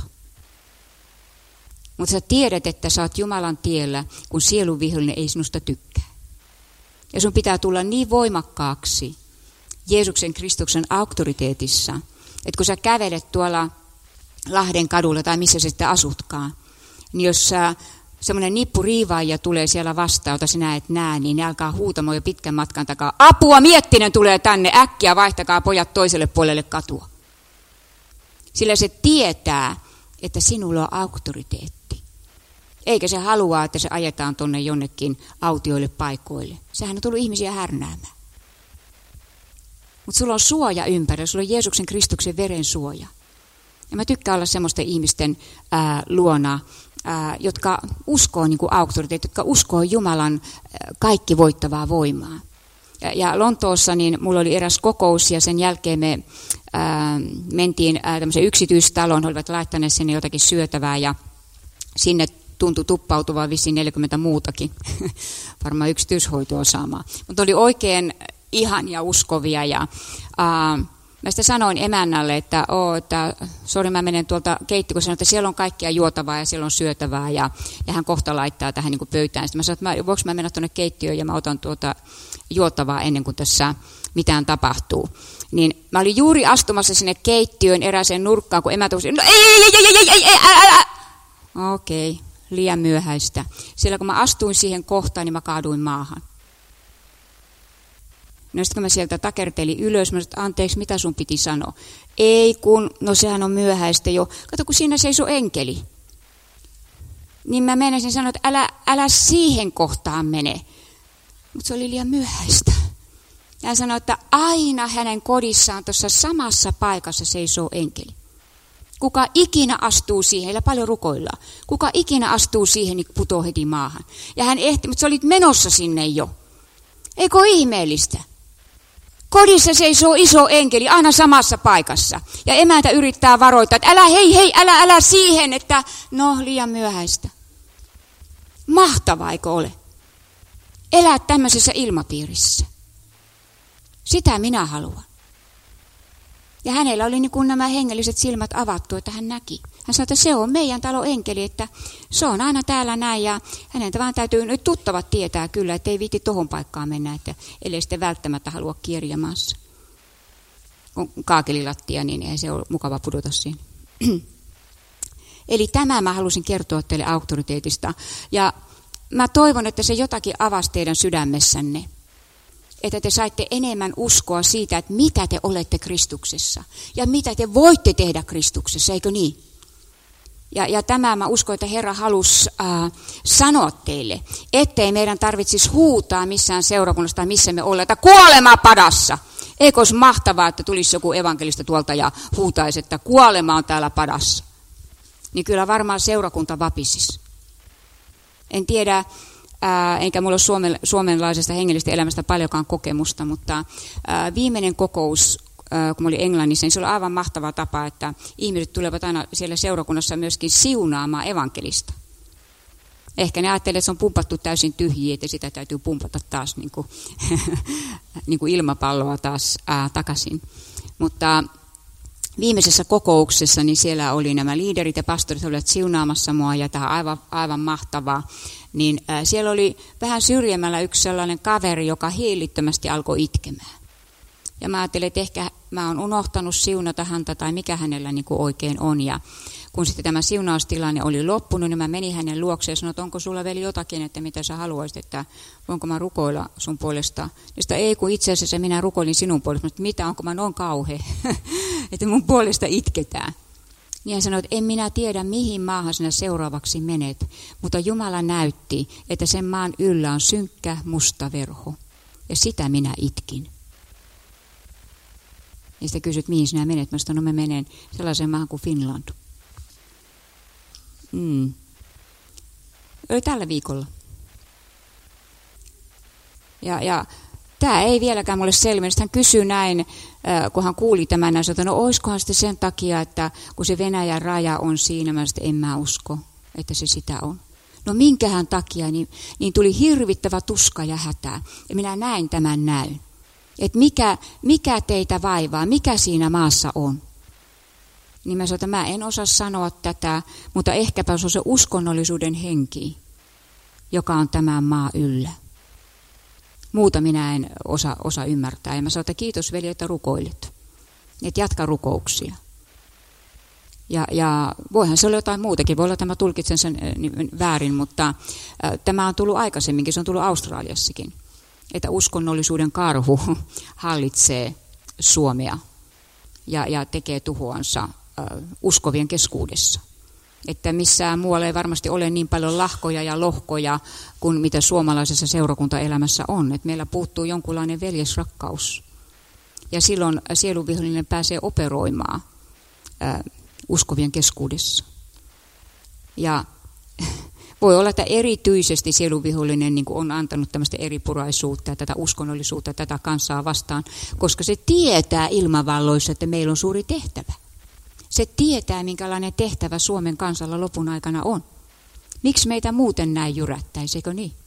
Mutta sä tiedät, että sä oot Jumalan tiellä, kun sielunvihollinen ei sinusta tykkää. Ja sun pitää tulla niin voimakkaaksi Jeesuksen Kristuksen auktoriteetissa, että kun sä kävelet tuolla Lahden kadulla tai missä sä sitten asutkaan, niin jos semmoinen nippuriivaaja tulee siellä vastaan, jota sinä et näe, niin ne alkaa huutamaan jo pitkän matkan takaa. Apua, Miettinen tulee tänne, äkkiä vaihtakaa pojat toiselle puolelle katua. Sillä se tietää, että sinulla on auktoriteetti. Eikä se halua, että se ajetaan tuonne jonnekin autioille paikoille. Sehän on tullut ihmisiä härnäämään. Mutta sulla on suoja ympärillä, sulla on Jeesuksen Kristuksen veren suoja. Ja mä tykkään olla semmoisten ihmisten luona, jotka uskoo niin kuin auktoriteetti, jotka uskoo Jumalan kaikki voittavaa voimaa. Ja Lontoossa niin mulla oli eräs kokous ja sen jälkeen me mentiin tämmöiseen yksityistaloon, he olivat laittaneet sinne jotakin syötävää ja sinne tuntui tuppautuvaa vissiin 40 muutakin, varmaan yksityishoitoa saamaan. Mutta oli oikein ihania uskovia ja mä sitten sanoin emännälle, että sori mä menen tuolta keittiöön, sanoin, että siellä on kaikkia juotavaa ja siellä on syötävää ja hän kohta laittaa tähän niin kuin pöytään. Sitten mä sanoin, että voinko mä mennä tuonne keittiöön ja mä otan tuota juotavaa ennen kuin tässä mitään tapahtuu. Niin mä olin juuri astumassa sinne keittiöön erääseen nurkkaan, kun emä tuli, no ei, okei, liian myöhäistä. Siellä kun mä astuin siihen kohtaan, niin mä kaaduin maahan. No sitten kun mä sieltä takertelin ylös, mä sanoin, että anteeksi, mitä sun piti sanoa? Ei kun, no sehän on myöhäistä jo. Kato, kun siinä seisoo enkeli. Niin mä menisin sanoa, että älä siihen kohtaan mene. Mutta se oli liian myöhäistä. Ja hän sanoi, että aina hänen kodissaan tuossa samassa paikassa seisoo enkeli. Kuka ikinä astuu siihen, heillä paljon rukoillaan. Kuka ikinä astuu siihen, niin putoo heti maahan. Ja hän ehti, mutta sä olit menossa sinne jo. Eikö ole ihmeellistä? Kodissa seisoo iso enkeli aina samassa paikassa. Ja emäntä yrittää varoittaa, että älä siihen, että no liian myöhäistä. Mahtavaa, eikö ole? Elää tämmöisessä ilmapiirissä. Sitä minä haluan. Ja hänellä oli niin kuin nämä hengelliset silmät avattu, että hän näki. Hän sanoi, että se on meidän talon enkeli, että se on aina täällä näin. Ja hänen vaan täytyy nyt tuttavat tietää kyllä, että ei viiti tohon paikkaan mennä, että ellei sitten välttämättä halua kierjä maassa. Kun kaakelilattia, niin ei se ole mukava pudota siinä. Eli tämä mä halusin kertoa teille auktoriteetista. Ja mä toivon, että se jotakin avasi teidän sydämessänne. Että te saitte enemmän uskoa siitä, että mitä te olette Kristuksessa. Ja mitä te voitte tehdä Kristuksessa, eikö niin? Ja tämä mä uskon, että Herra halusi sanoa teille, ettei meidän tarvitsisi huutaa missään seurakunnassa tai missä me ollaan, että kuolema padassa. Eikö olisi mahtavaa, että tulisi joku evankelista tuolta ja huutaisi, että kuolema on täällä padassa. Niin kyllä varmaan seurakunta vapisisi. En tiedä, enkä mulla ole suomenlaisesta hengellisestä elämästä paljonkaan kokemusta, mutta viimeinen kokous kun mä olin Englannissa, niin se oli aivan mahtava tapa, että ihmiset tulevat aina siellä seurakunnassa myöskin siunaamaan evankelista. Ehkä ne ajattelevat, että se on pumpattu täysin tyhjiä, että sitä täytyy pumpata taas niin kuin ilmapalloa taas takaisin. Mutta viimeisessä kokouksessa niin siellä oli nämä liiderit ja pastorit olivat siunaamassa mua ja tämä aivan mahtavaa. Niin siellä oli vähän syrjemmällä yksi sellainen kaveri, joka hillittömästi alkoi itkemään. Ja mä ajattelin, että ehkä mä oon unohtanut siunata häntä tai mikä hänellä niin kuin oikein on. Ja kun sitten tämä siunaustilanne oli loppunut, niin mä menin hänen luokseen ja sanoin, että onko sulla vielä jotakin, että mitä sä haluaisit, että voinko mä rukoilla sun puolesta. Ja sitä ei, kun itse asiassa minä rukoilin sinun puolesta, mutta mitä, onko mä noin kauhea, että mun puolesta itketään. Niin hän sanoi, että en minä tiedä, mihin maahan sinä seuraavaksi menet, mutta Jumala näytti, että sen maan yllä on synkkä musta verho. Ja sitä minä itkin. Ja sitten kysyt, mihin sinä menet? Mä sanoin, no mä menen sellaiseen maahan kuin Finland. Oli tällä viikolla. Ja tämä ei vieläkään mulle selvinnyt. Hän kysyi näin, kun hän kuuli tämän, hän sanoi, no olisikohan sitten sen takia, että kun se Venäjän raja on siinä, mä sanoin, en mä usko, että se sitä on. No minkähän takia, niin tuli hirvittävä tuska ja hätä. Ja minä näin tämän näyn. Että mikä teitä vaivaa, mikä siinä maassa on. Niin mä sanoin, että mä en osaa sanoa tätä, mutta ehkäpä se on se uskonnollisuuden henki, joka on tämän maa yllä. Muuta minä en osaa ymmärtää. Ja mä sanoin, että kiitos veli, että rukoilit. Että jatka rukouksia. Ja voihan se olla jotain muutakin. Voi olla, että mä tulkitsen sen väärin, mutta tämä on tullut aikaisemminkin. Se on tullut Australiassakin. Että uskonnollisuuden karhu hallitsee Suomea ja tekee tuhoansa uskovien keskuudessa. Että missään muualla ei varmasti ole niin paljon lahkoja ja lohkoja kuin mitä suomalaisessa seurakuntaelämässä on. Että meillä puuttuu jonkunlainen veljesrakkaus. Ja silloin sielunvihollinen pääsee operoimaan uskovien keskuudessa. Ja voi olla, että erityisesti sielunvihollinen niin kuin on antanut tämmöistä eripuraisuutta ja tätä uskonnollisuutta tätä kansaa vastaan, koska se tietää ilmavalloissa, että meillä on suuri tehtävä. Se tietää, minkälainen tehtävä Suomen kansalla lopun aikana on. Miksi meitä muuten näin jyrättäisi, eikö niin?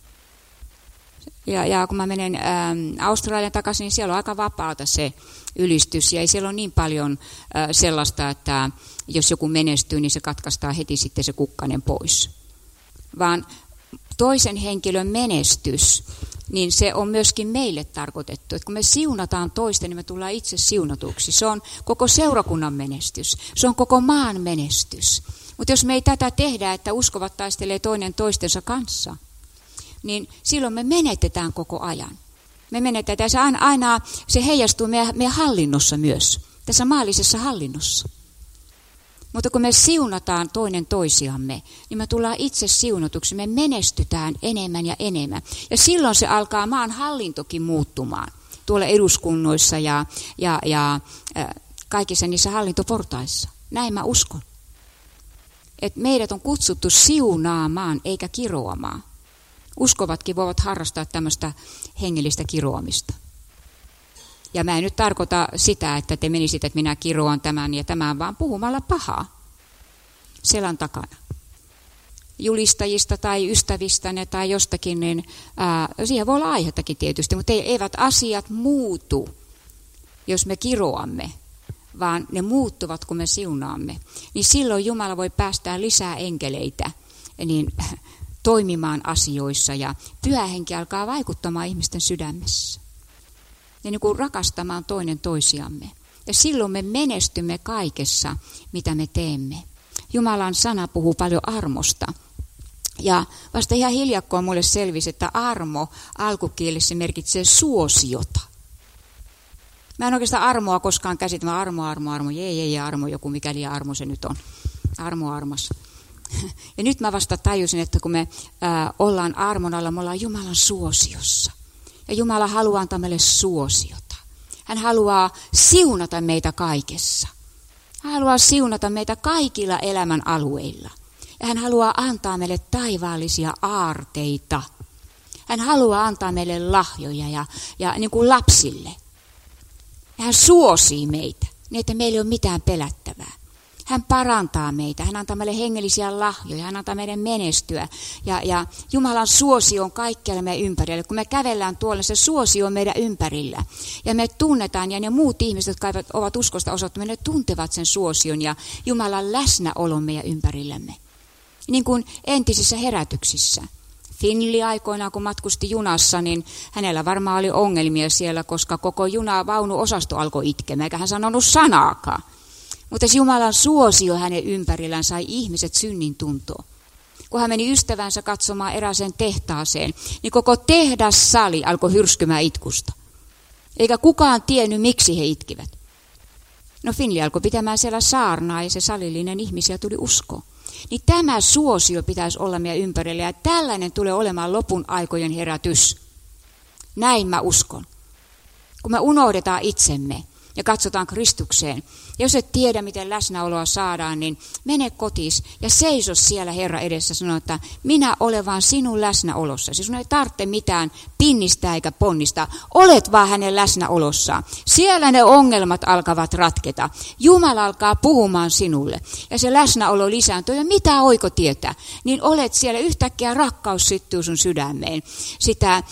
Ja kun mä menen Australian takaisin, niin siellä on aika vapaata se ylistys. Ja ei siellä ole niin paljon sellaista, että jos joku menestyy, niin se katkaistaan heti sitten se kukkanen pois. Vaan toisen henkilön menestys, niin se on myöskin meille tarkoitettu. Että kun me siunataan toista, niin me tullaan itse siunatuksi. Se on koko seurakunnan menestys. Se on koko maan menestys. Mutta jos me ei tätä tehdä, että uskovat taistelee toinen toistensa kanssa, niin silloin me menetetään koko ajan. Me menetetään. Aina se heijastuu meidän hallinnossa myös, tässä maallisessa hallinnossa. Mutta kun me siunataan toinen toisiamme, niin me tullaan itse siunatuksi. Me menestytään enemmän ja enemmän. Ja silloin se alkaa maan hallintokin muuttumaan tuolla eduskunnoissa ja kaikissa niissä hallintoportaissa. Näin mä uskon. Että meidät on kutsuttu siunaamaan eikä kiroamaan. Uskovatkin voivat harrastaa tämmöistä hengellistä kiroamista. Ja mä en nyt tarkoita sitä, että te menisitte, että minä kiroan tämän ja tämän, vaan puhumalla pahaa selän takana. Julistajista tai ystävistänne tai jostakin, niin siihen voi olla aihettakin tietysti, mutta eivät asiat muutu, jos me kiroamme, vaan ne muuttuvat, kun me siunaamme. Niin silloin Jumala voi päästää lisää enkeleitä niin toimimaan asioissa ja Pyhä Henki alkaa vaikuttamaan ihmisten sydämessä. Ja niin kuin rakastamaan toinen toisiamme. Ja silloin me menestymme kaikessa, mitä me teemme. Jumalan sana puhuu paljon armosta. Ja vasta ihan hiljakkoon mulle selvisi, että armo alkukielessä merkitsee suosiota. Mä en oikeastaan armoa koskaan käsitä, armo, armo, joku mikäli armo se nyt on. Armo armas. Ja nyt mä vasta tajusin, että kun me ollaan armon alla, me ollaan Jumalan suosiossa. Ja Jumala haluaa antaa meille suosiota. Hän haluaa siunata meitä kaikessa. Hän haluaa siunata meitä kaikilla elämän alueilla. Ja hän haluaa antaa meille taivaallisia aarteita. Hän haluaa antaa meille lahjoja ja niin kuin lapsille. Ja hän suosii meitä, niin että meillä ei ole mitään pelättävää. Hän parantaa meitä, hän antaa meille hengellisiä lahjoja, hän antaa meidän menestyä. Ja Jumalan suosio on kaikkialla meidän ympärillä. Kun me kävellään tuolla, se suosio on meidän ympärillä. Ja me tunnetaan, ja ne muut ihmiset, jotka ovat uskosta osoittaneet, ne tuntevat sen suosion ja Jumalan läsnäolon meidän ympärillämme. Niin kuin entisissä herätyksissä. Finli aikoinaan, kun matkusti junassa, niin hänellä varmaan oli ongelmia siellä, koska koko junavaunuosasto alkoi itkemään, eikä hän sanonut sanaakaan. Mutta Jumalan suosio hänen ympärillään sai ihmiset synnin tuntoa. Kun hän meni ystävänsä katsomaan erääseen tehtaaseen, niin koko tehdassali alkoi hyrskymään itkusta. Eikä kukaan tiennyt, miksi he itkivät. No Finli alkoi pitämään siellä saarnaa ja se salillinen ihmisiä tuli uskoon. Niin tämä suosio pitäisi olla meidän ympärillä ja tällainen tulee olemaan lopun aikojen herätys. Näin mä uskon. Kun me unohdetaan itsemme ja katsotaan Kristukseen. Ja jos et tiedä, miten läsnäoloa saadaan, niin mene kotiin ja seiso siellä Herra edessä. Sano, että minä olen vaan sinun läsnäolossasi. Sinun ei tarvitse mitään pinnistää eikä ponnistaa. Olet vaan hänen läsnäolossaan. Siellä ne ongelmat alkavat ratketa. Jumala alkaa puhumaan sinulle. Ja se läsnäolo lisääntyy. Ja mitä oiko tietää? Niin olet siellä yhtäkkiä rakkaus syttyy sun sydämeen. Sitä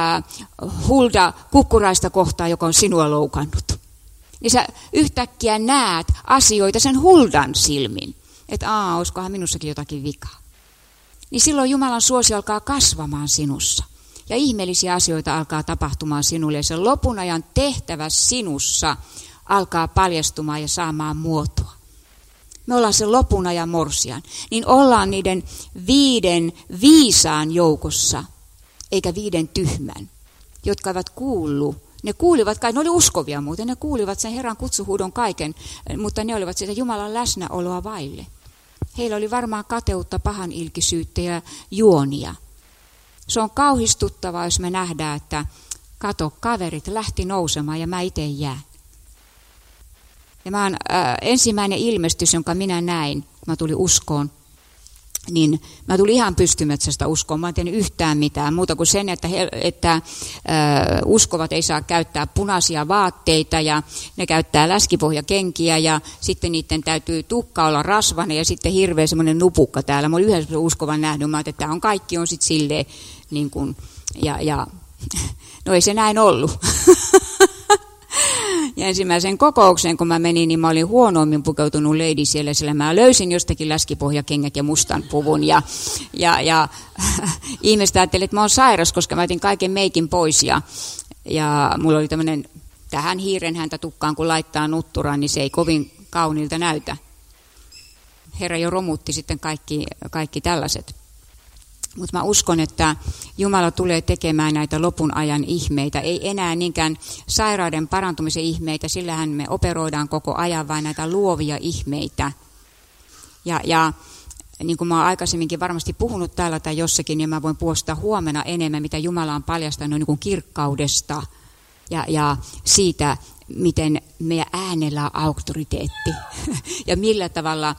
Hulda kukkuraista kohtaa, joka on sinua loukannut. Niin sä yhtäkkiä näet asioita sen Huldan silmin, että olisikohan minussakin jotakin vikaa. Niin silloin Jumalan suosio alkaa kasvamaan sinussa. Ja ihmeellisiä asioita alkaa tapahtumaan sinulle. Ja se lopun ajan tehtävä sinussa alkaa paljastumaan ja saamaan muotoa. Me ollaan se lopun ajan morsian. Niin ollaan niiden 5 viisaan joukossa, eikä 5 tyhmän, jotka eivät kuullut. Ne kuulivat, ne oli uskovia muuten, ne kuulivat sen Herran kutsuhuudon kaiken, mutta ne olivat sitä Jumalan läsnäoloa vaille. Heillä oli varmaan kateutta, pahanilkisyyttä ja juonia. Se on kauhistuttavaa, jos me nähdään, että kato, kaverit lähti nousemaan ja mä itse jään. Ja ensimmäinen ilmestys, jonka minä näin, kun mä tulin uskoon, niin mä tulin ihan pystymetsästä uskoon. Mä en tehnyt yhtään mitään muuta kuin sen, että uskovat ei saa käyttää punaisia vaatteita ja ne käyttää läskipohjakenkiä ja sitten niiden täytyy tukka olla rasvainen ja sitten hirveä semmoinen nupukka täällä. Mä olin yhdessä uskovan nähnyt, mä että tämä kaikki on sitten silleen niin kuin, no ei se näin ollut. Ja ensimmäisen kokoukseen, kun mä menin, niin mä olin huonoimmin pukeutunut leidi siellä, sillä mä löysin jostakin läskipohjakengät ja mustan puvun. Ja ihmiset ajattelivat, että mä oon sairas, koska mä otin kaiken meikin pois. Ja mulla oli tämmöinen tähän hiiren häntä tukkaan, kun laittaa nutturaan, niin se ei kovin kauniilta näytä. Herra jo romutti sitten kaikki tällaiset. Mutta mä uskon, että Jumala tulee tekemään näitä lopun ajan ihmeitä. Ei enää niinkään sairauden parantumisen ihmeitä, sillähän me operoidaan koko ajan, vaan näitä luovia ihmeitä. Ja niin kuin mä oon aikaisemminkin varmasti puhunut täällä tai jossakin, niin mä voin puhua sitä huomenna enemmän, mitä Jumala on paljastanut niin kuin kirkkaudesta ja siitä, miten meidän äänellä on auktoriteetti ja millä tavalla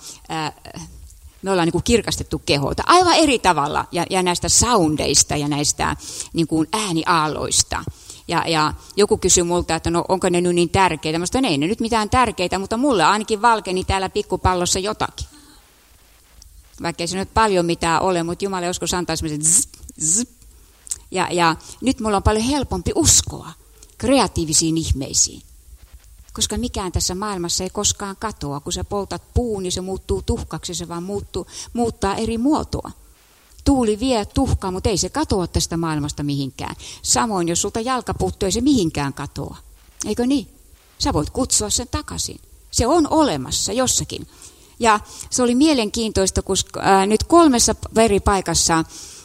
me ollaan niin kuin kirkastettu kehoita aivan eri tavalla ja näistä soundeista ja näistä niin kuin ääniaaloista. Ja joku kysyi multa, että no onko ne nyt niin tärkeitä. Mä sanoin, ei ne nyt mitään tärkeitä, mutta mulle ainakin valkeni täällä pikkupallossa jotakin. Vaikka ei se nyt paljon mitään ole, mutta Jumala joskus antaa semmoiset zzz. Ja nyt mulla on paljon helpompi uskoa kreatiivisiin ihmeisiin. Koska mikään tässä maailmassa ei koskaan katoa. Kun sä poltat puun, niin se muuttuu tuhkaksi, se vaan muuttaa eri muotoa. Tuuli vie tuhkaa, mutta ei se katoa tästä maailmasta mihinkään. Samoin, jos sulta jalka puuttuu, ei se mihinkään katoa. Eikö niin? Sä voit kutsua sen takaisin. Se on olemassa jossakin. Ja se oli mielenkiintoista, koska nyt 3 eri paikassa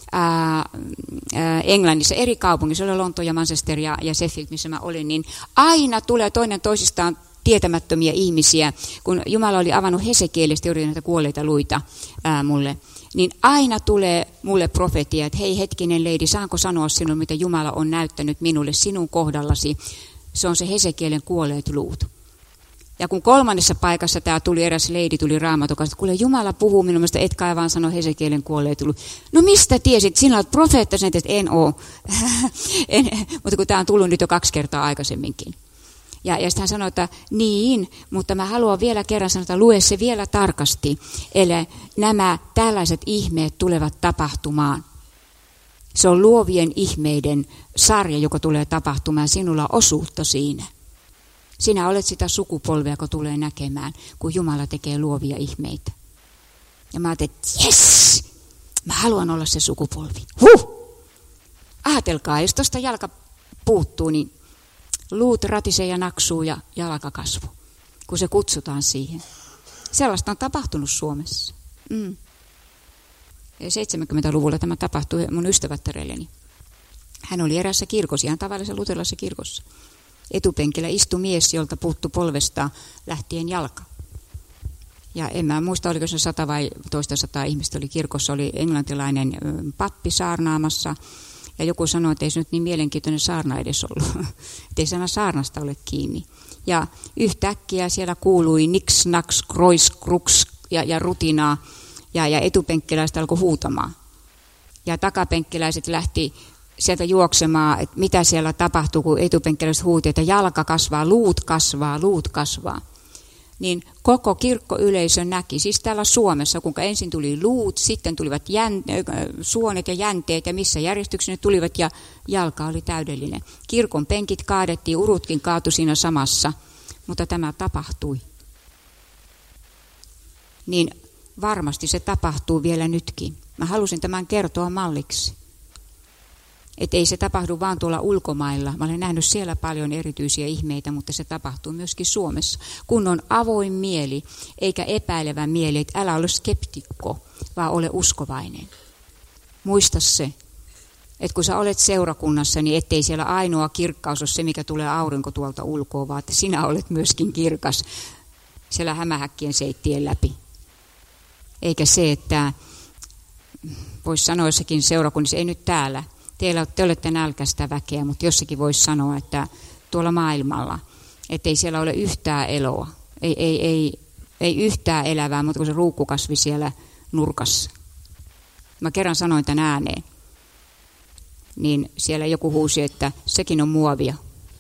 Englannissa, eri kaupungissa, oli Lonto ja Manchester ja Sheffield, missä mä olin, niin aina tulee toinen toisistaan tietämättömiä ihmisiä, kun Jumala oli avannut Hesekielistä juuri näitä kuolleita luita mulle, niin aina tulee mulle profetia, että hei hetkinen leidi, saanko sanoa sinulle, mitä Jumala on näyttänyt minulle sinun kohdallasi, se on se Hesekielen kuolleet luut. Ja kun 3. paikassa tämä tuli, eräs leidi tuli Raamatun kanssa, että kuule Jumala puhuu minun mielestä, etkä aivan sano Hesekielen kuolleet luut. No mistä tiesit? Sinä olet profeetta, että en ole. Mutta kun tämä on tullut nyt jo 2 kertaa aikaisemminkin. Ja sitten hän sanoi, että niin, mutta mä haluan vielä kerran sanoa, että lue se vielä tarkasti. Eli nämä tällaiset ihmeet tulevat tapahtumaan. Se on luovien ihmeiden sarja, joka tulee tapahtumaan. Sinulla on osuutta siinä. Sinä olet sitä sukupolvea, joka tulee näkemään, kun Jumala tekee luovia ihmeitä. Ja mä ajattelin, että jes, mä haluan olla se sukupolvi. Ajatelkaa, jos tuosta jalka puuttuu, niin luut ratisee ja naksuu ja jalka kasvu, kun se kutsutaan siihen. Sellaista on tapahtunut Suomessa. 70-luvulla tämä tapahtui mun ystävättärelleni. Hän oli eräässä kirkossa, ihan tavallisessa luterilaisessa kirkossa. Etupenkillä istui mies, jolta puuttui polvesta lähtien jalka. Ja en mä muista, oliko se 100 vai toista 100 ihmistä oli kirkossa. Oli englantilainen pappi saarnaamassa. Ja joku sanoi, että ei se nyt niin mielenkiintoinen saarna edes ollut. Että ei sana saarnasta ole kiinni. Ja yhtäkkiä siellä kuului niks, naks, krois, kruks ja rutinaa. Ja etupenkkiläiset alkoi huutamaan. Ja takapenkkiläiset lähti sieltä juoksemaan, että mitä siellä tapahtuu, kun etupenkkiläiset huuti, että jalka kasvaa, luut kasvaa, luut kasvaa. Niin koko kirkkoyleisö näki, siis täällä Suomessa, kuinka ensin tuli luut, sitten tulivat suonet ja jänteet ja missä järjestyksessä ne tulivat ja jalka oli täydellinen. Kirkon penkit kaadettiin, urutkin kaatui siinä samassa, mutta tämä tapahtui. Niin varmasti se tapahtuu vielä nytkin. Mä halusin tämän kertoa malliksi. Että ei se tapahdu vaan tuolla ulkomailla. Mä olen nähnyt siellä paljon erityisiä ihmeitä, mutta se tapahtuu myöskin Suomessa. Kun on avoin mieli, eikä epäilevä mieli, että älä ole skeptikko, vaan ole uskovainen. Muista se, että kun sä olet seurakunnassa, niin ettei siellä ainoa kirkkaus ole se, mikä tulee aurinko tuolta ulkoa, vaan että sinä olet myöskin kirkas siellä hämähäkkien seittien läpi. Eikä se, että voisi sanoa jossakin seurakunnissa, ei nyt täällä, te olette nälkäistä väkeä, mutta jossakin voisi sanoa, että tuolla maailmalla, ettei siellä ole yhtään eloa, ei yhtään elävää, mutta kun se ruukkukasvi siellä nurkassa. Mä kerran sanoin tämän ääneen, niin siellä joku huusi, että sekin on muovia.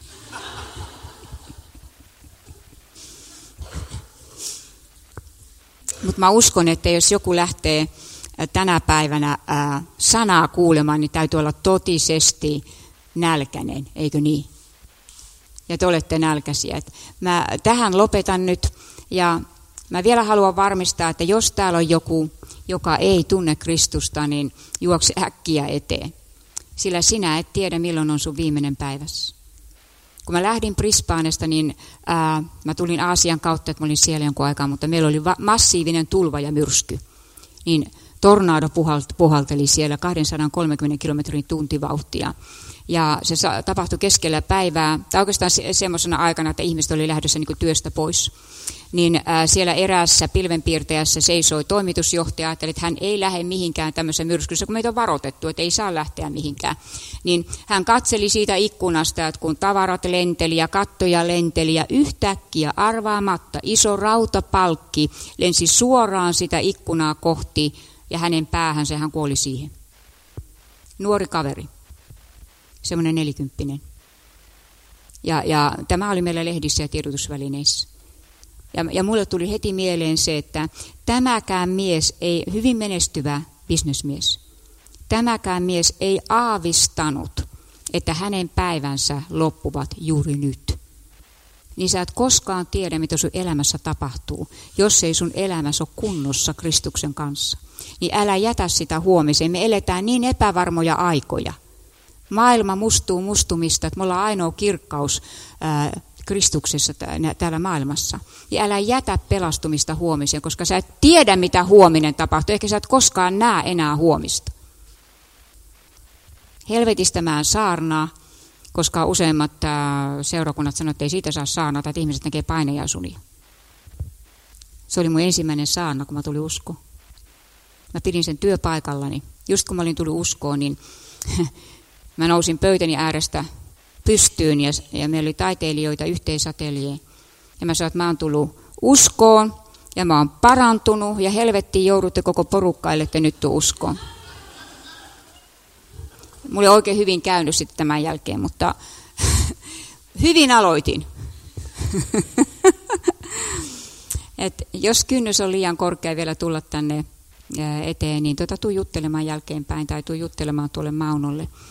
Mutta mä uskon, että jos joku lähtee tänä päivänä sanaa kuulemaan, niin täytyy olla totisesti nälkäinen, eikö niin? Ja te olette nälkäisiä. Mä tähän lopetan nyt ja mä vielä haluan varmistaa, että jos täällä on joku, joka ei tunne Kristusta, niin juokse äkkiä eteen. Sillä sinä et tiedä, milloin on sun viimeinen päivässä. Kun mä lähdin Brisbanesta, niin mä tulin Aasian kautta, että mä olin siellä jonkun aikaa, mutta meillä oli massiivinen tulva ja myrsky. Niin tornado puhalteli siellä 230 kilometrin tuntivauhtia. Ja se tapahtui keskellä päivää, tai oikeastaan semmoisena aikana, että ihmiset oli lähdössä niin kuin työstä pois. Niin siellä eräässä pilvenpiirtäjässä seisoi toimitusjohtaja, ajatteli, että hän ei lähde mihinkään tämmöisessä myrskyssä, kun meitä on varoitettu, että ei saa lähteä mihinkään. Niin hän katseli siitä ikkunasta, että kun tavarat lenteli ja kattoja lenteli ja yhtäkkiä arvaamatta iso rautapalkki lensi suoraan sitä ikkunaa kohti ja hänen päähänsä hän kuoli siihen. Nuori kaveri, semmoinen 40. Ja tämä oli meillä lehdissä ja tiedotusvälineissä. Ja mulle tuli heti mieleen se, että tämäkään mies ei, hyvin menestyvä bisnesmies, tämäkään mies ei aavistanut, että hänen päivänsä loppuvat juuri nyt. Niin sä et koskaan tiedä, mitä sun elämässä tapahtuu, jos ei sun elämässä ole kunnossa Kristuksen kanssa. Niin älä jätä sitä huomiseen. Me eletään niin epävarmoja aikoja. Maailma mustuu mustumista, että me ollaan ainoa kirkkaus Kristuksessa täällä maailmassa. Ja älä jätä pelastumista huomiseen, koska sä et tiedä, mitä huominen tapahtuu. Ehkä sä et koskaan näe enää huomista. Helvetistä mä en saarnaa, koska useimmat seurakunnat sanoo, että ei siitä saa saarnata, että ihmiset näkee painajaisunia. Se oli mun ensimmäinen saarna, kun mä tulin uskoon. Mä pidin sen työpaikallani. Just kun mä olin tullut uskoon, niin mä nousin pöytäni äärestä pystyyn ja meillä oli taiteilijoita yhteisateljeen. Ja mä sanoin, että mä oon tullut uskoon ja mä oon parantunut ja helvettiin joudutte koko porukkaille, että nyt tuu uskoon. Mulla oli oikein hyvin käynyt sitten tämän jälkeen, mutta hyvin aloitin. Et jos kynnys on liian korkea vielä tulla tänne eteen, niin tuu juttelemaan jälkeenpäin tai tuu juttelemaan tuolle Maunolle.